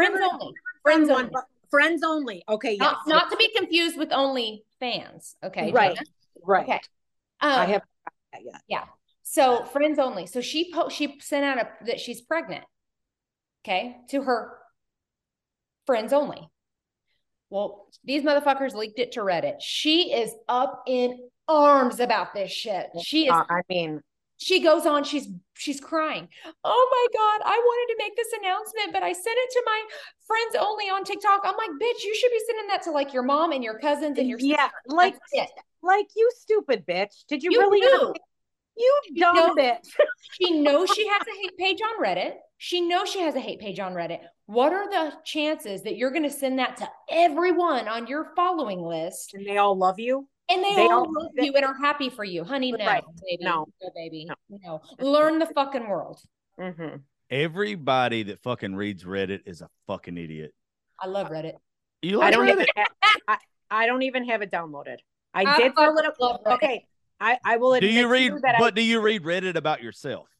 Friends only. Okay. Yes. Not to be confused with only fans. Okay. Right. Gina? Right. Okay. I have. Yeah. So friends only. So she sent out that she's pregnant. Okay. To her friends only. Well, these motherfuckers leaked it to Reddit. She is up in arms about this shit. She is. She goes on, she's crying. Oh my God, I wanted to make this announcement, but I sent it to my friends only on TikTok. I'm like, bitch, you should be sending that to like your mom and your cousins and your sister. Like you stupid bitch. Did you really know? You dumb bitch. She knows she has a hate page on Reddit. What are the chances that you're going to send that to everyone on your following list? And they all love you? And they all love you and are happy for you. Honey, no, right. Baby. No, baby. No. Learn the fucking world. Mm-hmm. Everybody that fucking reads Reddit is a fucking idiot. I love Reddit. You like Reddit? I don't even have it downloaded. I did love Reddit. Okay. I will admit do you read Reddit about yourself?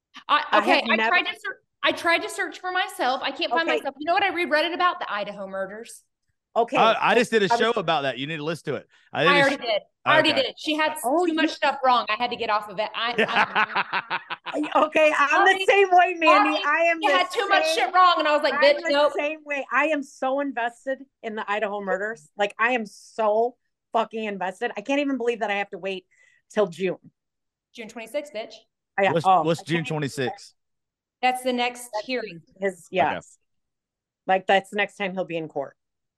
I tried to search for myself. I can't find myself. You know what I read Reddit about? The Idaho murders. Okay. I just did a show about that. You need to listen to it. I already did. She had too much stuff wrong. I had to get off of it. Okay, I'm the same way, Mandy. You had too much shit wrong, and I was like, bitch, nope. Same way. I am so invested in the Idaho murders. Like, I am so fucking invested. I can't even believe that I have to wait till June. June 26th, bitch. What's June 26th? That's the next hearing. Like that's the next time he'll be in court.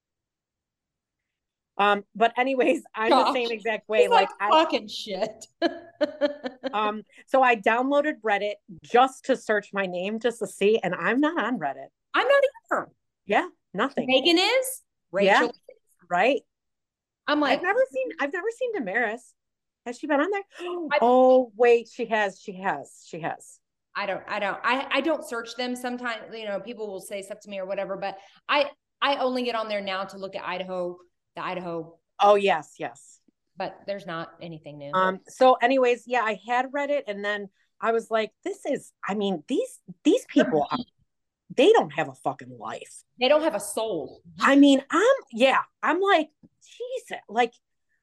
But anyways, I'm the same exact way. Like fucking shit. So I downloaded Reddit just to search my name just to see, and I'm not on Reddit. I'm not either. Yeah, nothing. Megan is. Rachel is. Right. I'm like, I've never seen Damaris. Has she been on there? Oh wait, she has. I don't search them sometimes. People will say stuff to me or whatever, but I only get on there now to look at the Idaho. Oh yes. But there's not anything new. So anyways, I had Reddit, and then I was like, these people they don't have a fucking life. They don't have a soul. I mean, I'm like, Jesus, like,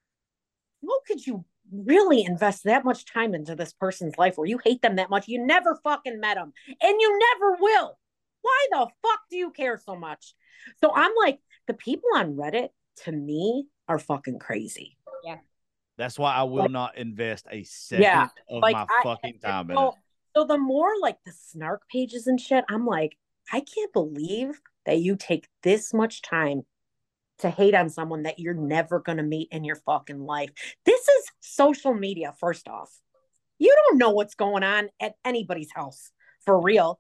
how could you really invest that much time into this person's life where you hate them that much? You never fucking met them and you never will. Why the fuck do you care so much? So I'm like, the people on Reddit to me are fucking crazy. Yeah. That's why I will not invest a second of my fucking time in it. So the more like the snark pages and shit, I'm like, I can't believe that you take this much time to hate on someone that you're never going to meet in your fucking life. This is social media, first off. You don't know what's going on at anybody's house, for real.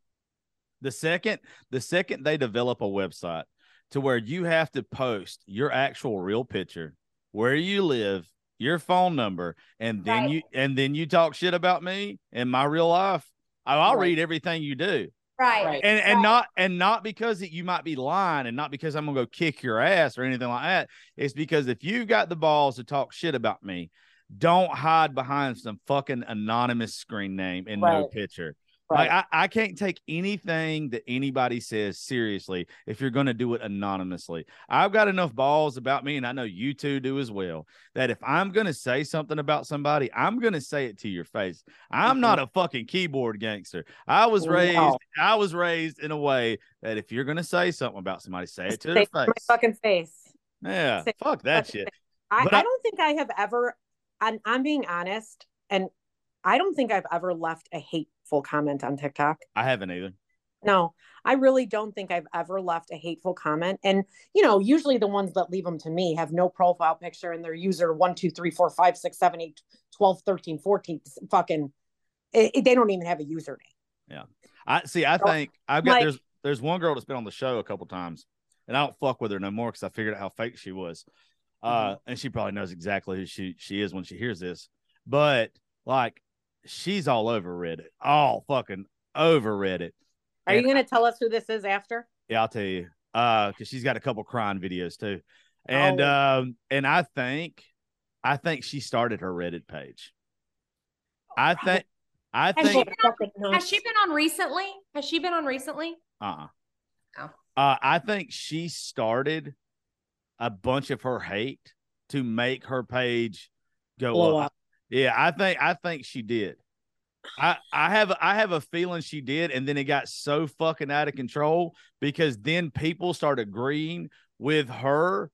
The second they develop a website to where you have to post your actual real picture, where you live, your phone number, and then you talk shit about me and my real life, I'll read everything you do. Right. And not because you might be lying, and not because I'm gonna go kick your ass or anything like that. It's because if you've got the balls to talk shit about me, don't hide behind some fucking anonymous screen name and no picture. Right. Like I can't take anything that anybody says seriously if you're going to do it anonymously. I've got enough balls about me, and I know you two do as well, that if I'm going to say something about somebody, I'm going to say it to your face. I'm not a fucking keyboard gangster. I was raised in a way that if you're going to say something about somebody, say it to their face. My fucking face. Yeah, fuck that shit. I don't think I have ever, I'm being honest, and I don't think I've ever left a hateful comment on TikTok. I haven't either. No, I really don't think I've ever left a hateful comment. And, you know, usually the ones that leave them to me have no profile picture and their user 1, 2, 3, 4, 5, 6, 7, 8, 12, 13, 14, fucking, they don't even have a username. Yeah. I think I've got, there's one girl that's been on the show a couple times, and I don't fuck with her no more because I figured out how fake she was. And she probably knows exactly who she is when she hears this. But like, she's all over Reddit, all fucking over Reddit. Are you going to tell us who this is after? Yeah, I'll tell you. Because she's got a couple crying videos too, and I think she started her Reddit page. I think. Has she been on recently? Oh. I think she started a bunch of her hate to make her page go up. Yeah, I think she did. I have a feeling she did, and then it got so fucking out of control because then people started agreeing with her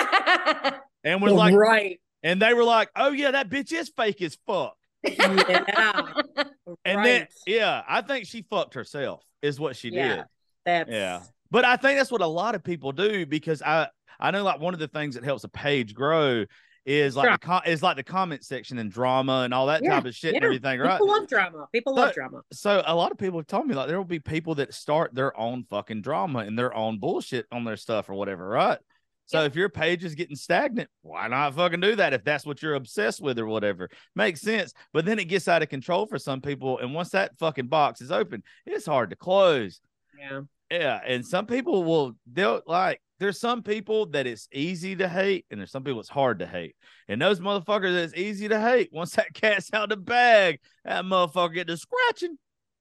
and was like, right, and they were like, "Oh yeah, that bitch is fake as fuck." Yeah, and then I think she fucked herself is what she did. Yeah, but I think that's what a lot of people do because I know like one of the things that helps a page grow is like the comment section and drama and all that type of shit and everything, right? People love drama. Love drama. So a lot of people have told me like there will be people that start their own fucking drama and their own bullshit on their stuff or whatever, right? So if your page is getting stagnant, why not fucking do that if that's what you're obsessed with or whatever? Makes sense. But then it gets out of control for some people, and once that fucking box is open, it's hard to close. Yeah. Yeah, and some people there's some people that it's easy to hate, and there's some people it's hard to hate. And those motherfuckers that it's easy to hate, once that cat's out of the bag, that motherfucker get to scratching.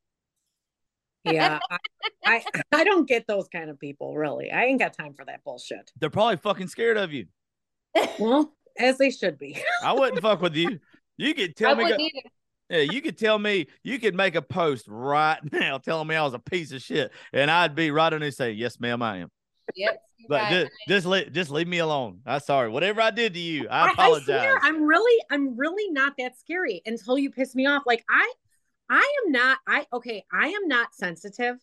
Yeah, I don't get those kind of people, really. I ain't got time for that bullshit. They're probably fucking scared of you. Well, as they should be. I wouldn't fuck with you. You could tell me. Yeah, you could tell me, you could make a post right now telling me I was a piece of shit, and I'd be right on there saying, "Yes, ma'am, I am." Yep. But just leave me alone. I'm sorry. Whatever I did to you, I apologize. I swear, I'm really not that scary until you piss me off. Like I am not sensitive.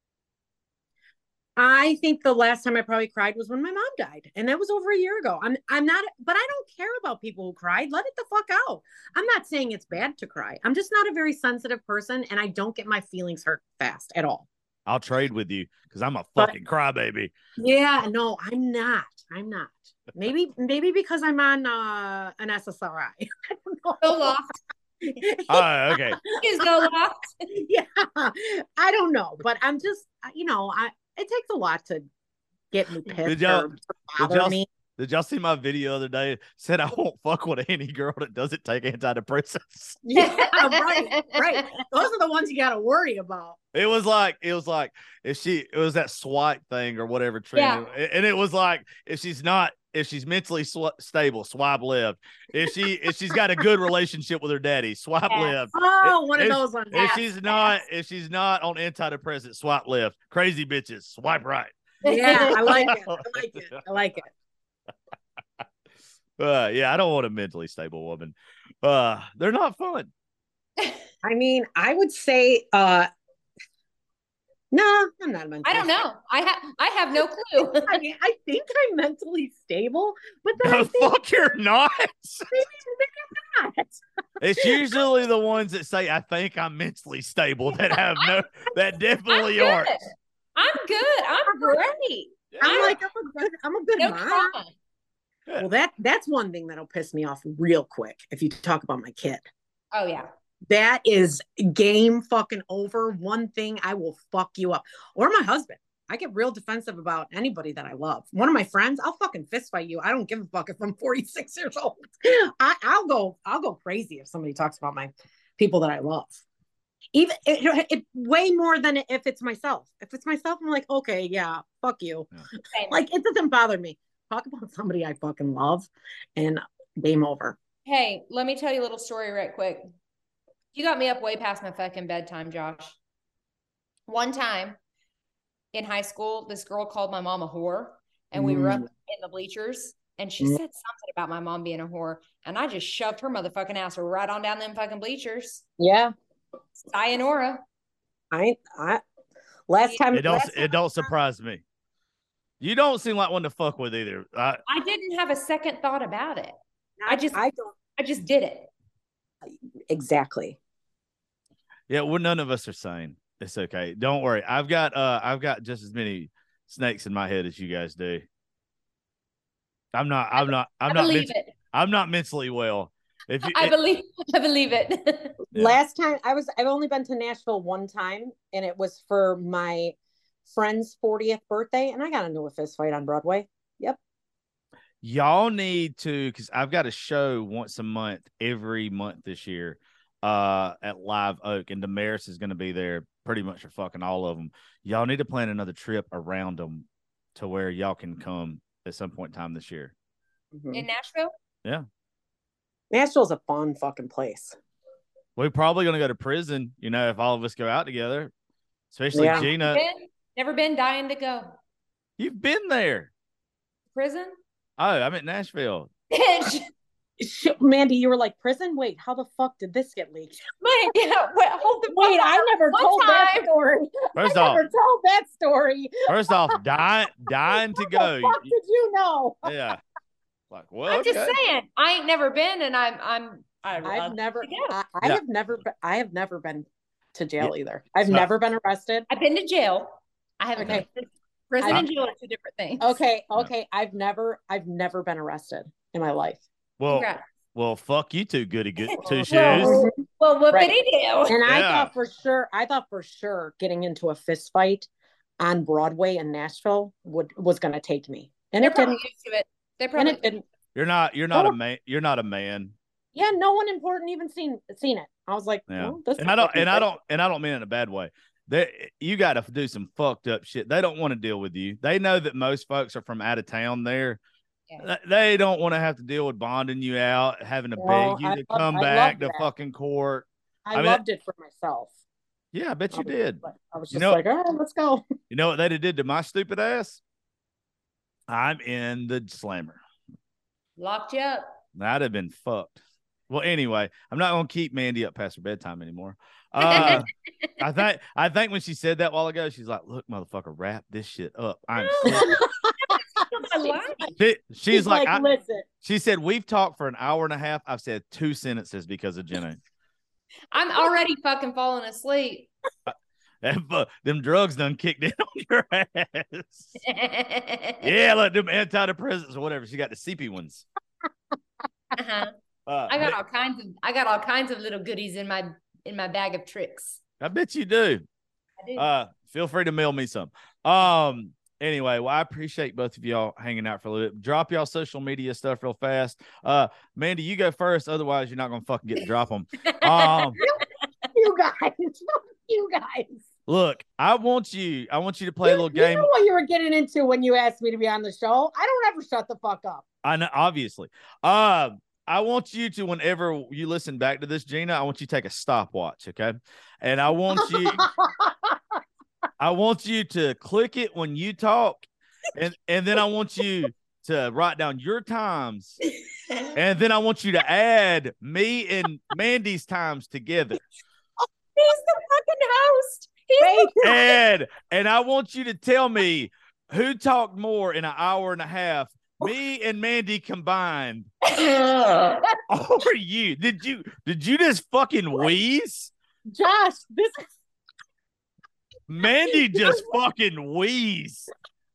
I think the last time I probably cried was when my mom died, and that was over a year ago. I'm not, but I don't care about people who cried. Let it the fuck out. I'm not saying it's bad to cry. I'm just not a very sensitive person, and I don't get my feelings hurt fast at all. I'll trade with you because I'm a fucking crybaby. Yeah, no, I'm not. Maybe because I'm on an SSRI. I don't know. Go loft. Oh, okay. Is go loft. Yeah, I don't know, but I'm just, it takes a lot to get me pissed or bother me. Did y'all see my video the other day? Said I won't fuck with any girl that doesn't take antidepressants. Yeah, right. Those are the ones you got to worry about. It was like it was that swipe thing or whatever trend, and it was like if she's mentally stable, swipe left. If she's got a good relationship with her daddy, swipe left. Oh, one of those ones. If she's not on antidepressants, swipe left. Crazy bitches, swipe right. Yeah, I like it. Yeah, I don't want a mentally stable woman. They're not fun. I mean, I would say no, I'm not mentally. I don't know. I have no clue. I mean, I think I'm mentally stable, but then No, fuck, you're not. maybe I'm not. It's usually the ones that say, "I think I'm mentally stable," that have that definitely aren't. I'm good. I'm great. I'm a good No mom. trauma. Well, that's one thing that'll piss me off real quick if you talk about my kid. Oh yeah. That is game fucking over. One thing, I will fuck you up. Or my husband. I get real defensive about anybody that I love. One of my friends, I'll fucking fist fight you. I don't give a fuck if I'm 46 years old. I'll go crazy if somebody talks about my people that I love. Even it way more than if it's myself. If it's myself, I'm like, okay, yeah, fuck you. Same. Like, it doesn't bother me. Talk about somebody I fucking love and game over. Hey, let me tell you a little story right quick. You got me up way past my fucking bedtime, Josh. One time in high school, this girl called my mom a whore, and we were up in the bleachers, and she said something about my mom being a whore, and I just shoved her motherfucking ass right on down them fucking bleachers. Yeah. Sayonara. Last time It don't surprise me. You don't seem like one to fuck with either. I didn't have a second thought about it. I just did it. Exactly. Yeah, well, none of us are sane. It's okay. Don't worry. I've got just as many snakes in my head as you guys do. I'm not mentally well. I believe it. Yeah. Last time I've only been to Nashville one time, and it was for my friend's 40th birthday, and I got into a fist fight on Broadway. Yep. Y'all need to, because I've got a show once a month, every month this year, at Live Oak, and Damaris is going to be there pretty much for fucking all of them. Y'all need to plan another trip around them to where y'all can come at some point in time this year. In Nashville? Yeah. Nashville's a fun fucking place. We're probably going to go to prison, if all of us go out together, especially Gina. Never been, dying to go. You've been there. Prison? Oh, I'm at Nashville. Mandy, you were like, prison? Wait, how the fuck did this get leaked? Wait, hold the Wait, I never told that story. First I off, never told that story. First off, dying to go. How the fuck did you know? Yeah. Like, well, I'm just saying, I ain't never been, and I have never been to jail either. I've never been arrested. I've been to jail. I haven't been to prison and jail are two different things. Okay. I've never been arrested in my life. Well, fuck you two goody two shoes. Well, whoopity do. And I thought for sure getting into a fist fight on Broadway in Nashville was going to take me. And it didn't. Used to it. They probably didn't. You're not a man. You're not a man. Yeah, no one important even seen it. I was like, this and I don't mean it in a bad way. You got to do some fucked up shit. They don't want to deal with you. They know that most folks are from out of town there. Yeah. They don't want to have to deal with bonding you out, having to beg you to come back to fucking court. I mean, loved it for myself. Yeah, I bet you did. I was just like, all right, let's go. You know what they did to my stupid ass? I'm in the slammer. Locked you up. I'd have been fucked. Well, anyway, I'm not going to keep Mandy up past her bedtime anymore. I think when she said that a while ago, she's like, "Look, motherfucker, wrap this shit up. I'm She's like, listen. She said, we've talked for an hour and a half. I've said 2 sentences because of Jenna. I'm already fucking falling asleep. Them drugs done kicked in on your ass. Yeah, look, them antidepressants or whatever. She got the CP ones. Uh-huh. I got all kinds of little goodies in my bag of tricks. I bet you do. I do. Feel free to mail me some. Anyway, well, I appreciate both of y'all hanging out for a little bit. Drop y'all social media stuff real fast. Mandy, you go first. Otherwise, you're not going to fucking get to drop them. You guys. Look, I want you to play a little game. You know what you were getting into when you asked me to be on the show. I don't ever shut the fuck up. I know, obviously. I want you to, whenever you listen back to this, Gina, I want you to take a stopwatch, okay? And I want you to click it when you talk, and then I want you to write down your times, and then I want you to add me and Mandy's times together. He's the fucking host. And I want you to tell me who talked more in an hour and a half, me and Mandy combined, or you. Did you just fucking wheeze? Josh, this is Mandy just fucking wheeze.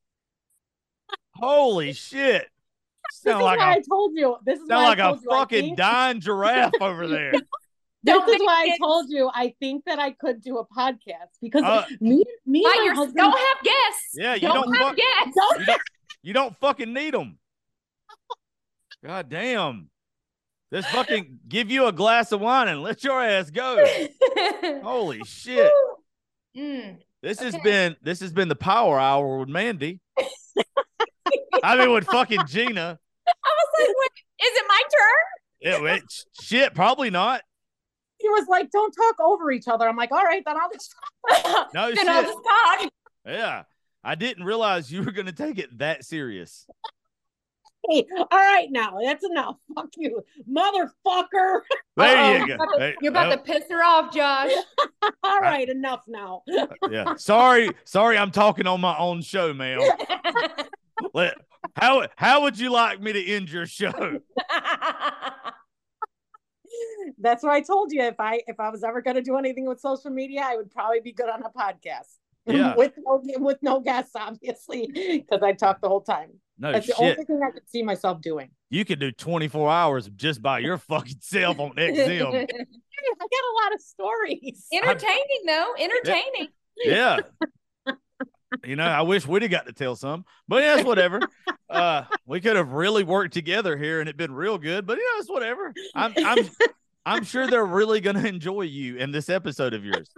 Holy shit. Sound like I told you. This is like a fucking dying giraffe over there. This is why I told you I think that I could do a podcast because me and my husband don't have guests. Yeah, you don't have guests. You don't fucking need them. God damn. Let's fucking give you a glass of wine and let your ass go. Holy shit. This has been the Power Hour with Mandy. I mean, with fucking Gina. I was like, wait, is it my turn? Shit, probably not. He was like, don't talk over each other. I'm like, all right, then I'll just talk. No shit. I'll just talk. Yeah. I didn't realize you were going to take it that serious. Hey, all right, now that's enough. Fuck you, motherfucker. There you go. You're about to piss her off, Josh. All right, enough now. Yeah. Sorry, I'm talking on my own show, ma'am. How would you like me to end your show? That's why I told you if I was ever going to do anything with social media, I would probably be good on a podcast. Yeah. with no guests, obviously, because I talk the whole time. No That's shit. the only thing I could see myself doing. You could do 24 hours just by your fucking self on XM. I got a lot of stories. Entertaining, though. Entertaining. Yeah. You know, I wish we'd have got to tell some, but yeah, it's whatever. We could have really worked together here and it'd been real good, but yeah, it's whatever. I'm sure they're really going to enjoy you in this episode of yours.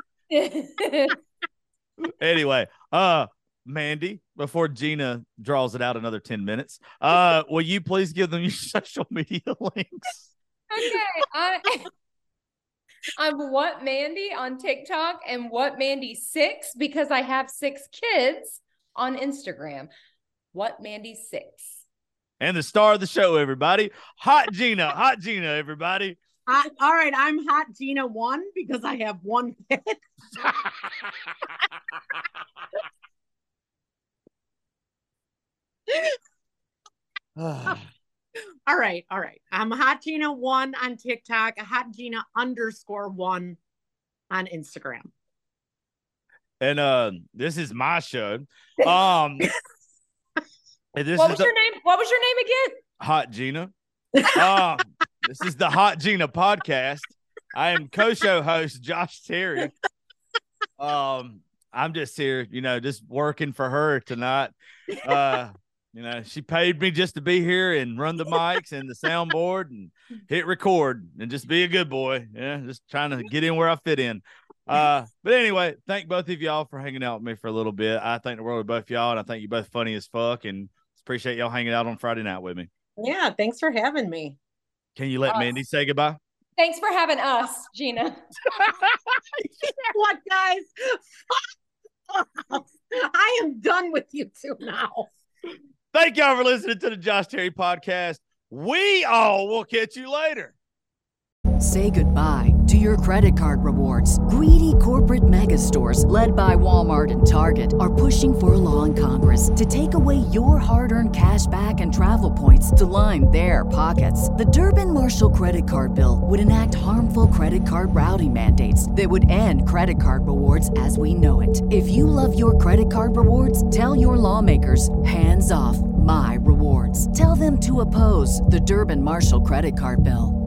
Anyway, Mandy, before Gina draws it out another 10 minutes, will you please give them your social media links? Okay. I'm What Mandy on TikTok and What Mandy 6 because I have 6 kids on Instagram. What Mandy 6. And the star of the show, everybody, Hot Gina, everybody. All right, I'm Hot Gina 1 because I have 1 kid. All right. I'm Hot Gina 1 on TikTok, Hot Gina _1 on Instagram. And this is my show. What was your name? What was your name again? Hot Gina. This is the Hot Gina podcast. I am co-show host Josh Terry. I'm just here, just working for her tonight. She paid me just to be here and run the mics and the soundboard and hit record and just be a good boy. Yeah, just trying to get in where I fit in. But anyway, thank both of y'all for hanging out with me for a little bit. I thank the world of both y'all, and I think you both funny as fuck, and appreciate y'all hanging out on Friday night with me. Yeah, thanks for having me. Can you let Mandy say goodbye? Thanks for having us, Gina. What, guys? I am done with you two now. Thank y'all for listening to the Josh Terry podcast. We all will catch you later. Say goodbye to your credit card rewards. Greedy corporate mega stores, led by Walmart and Target, are pushing for a law in Congress to take away your hard-earned cash back and travel points to line their pockets. The Durbin-Marshall credit card bill would enact harmful credit card routing mandates that would end credit card rewards as we know it. If you love your credit card rewards, tell your lawmakers, hands off my rewards. Tell them to oppose the Durbin-Marshall credit card bill.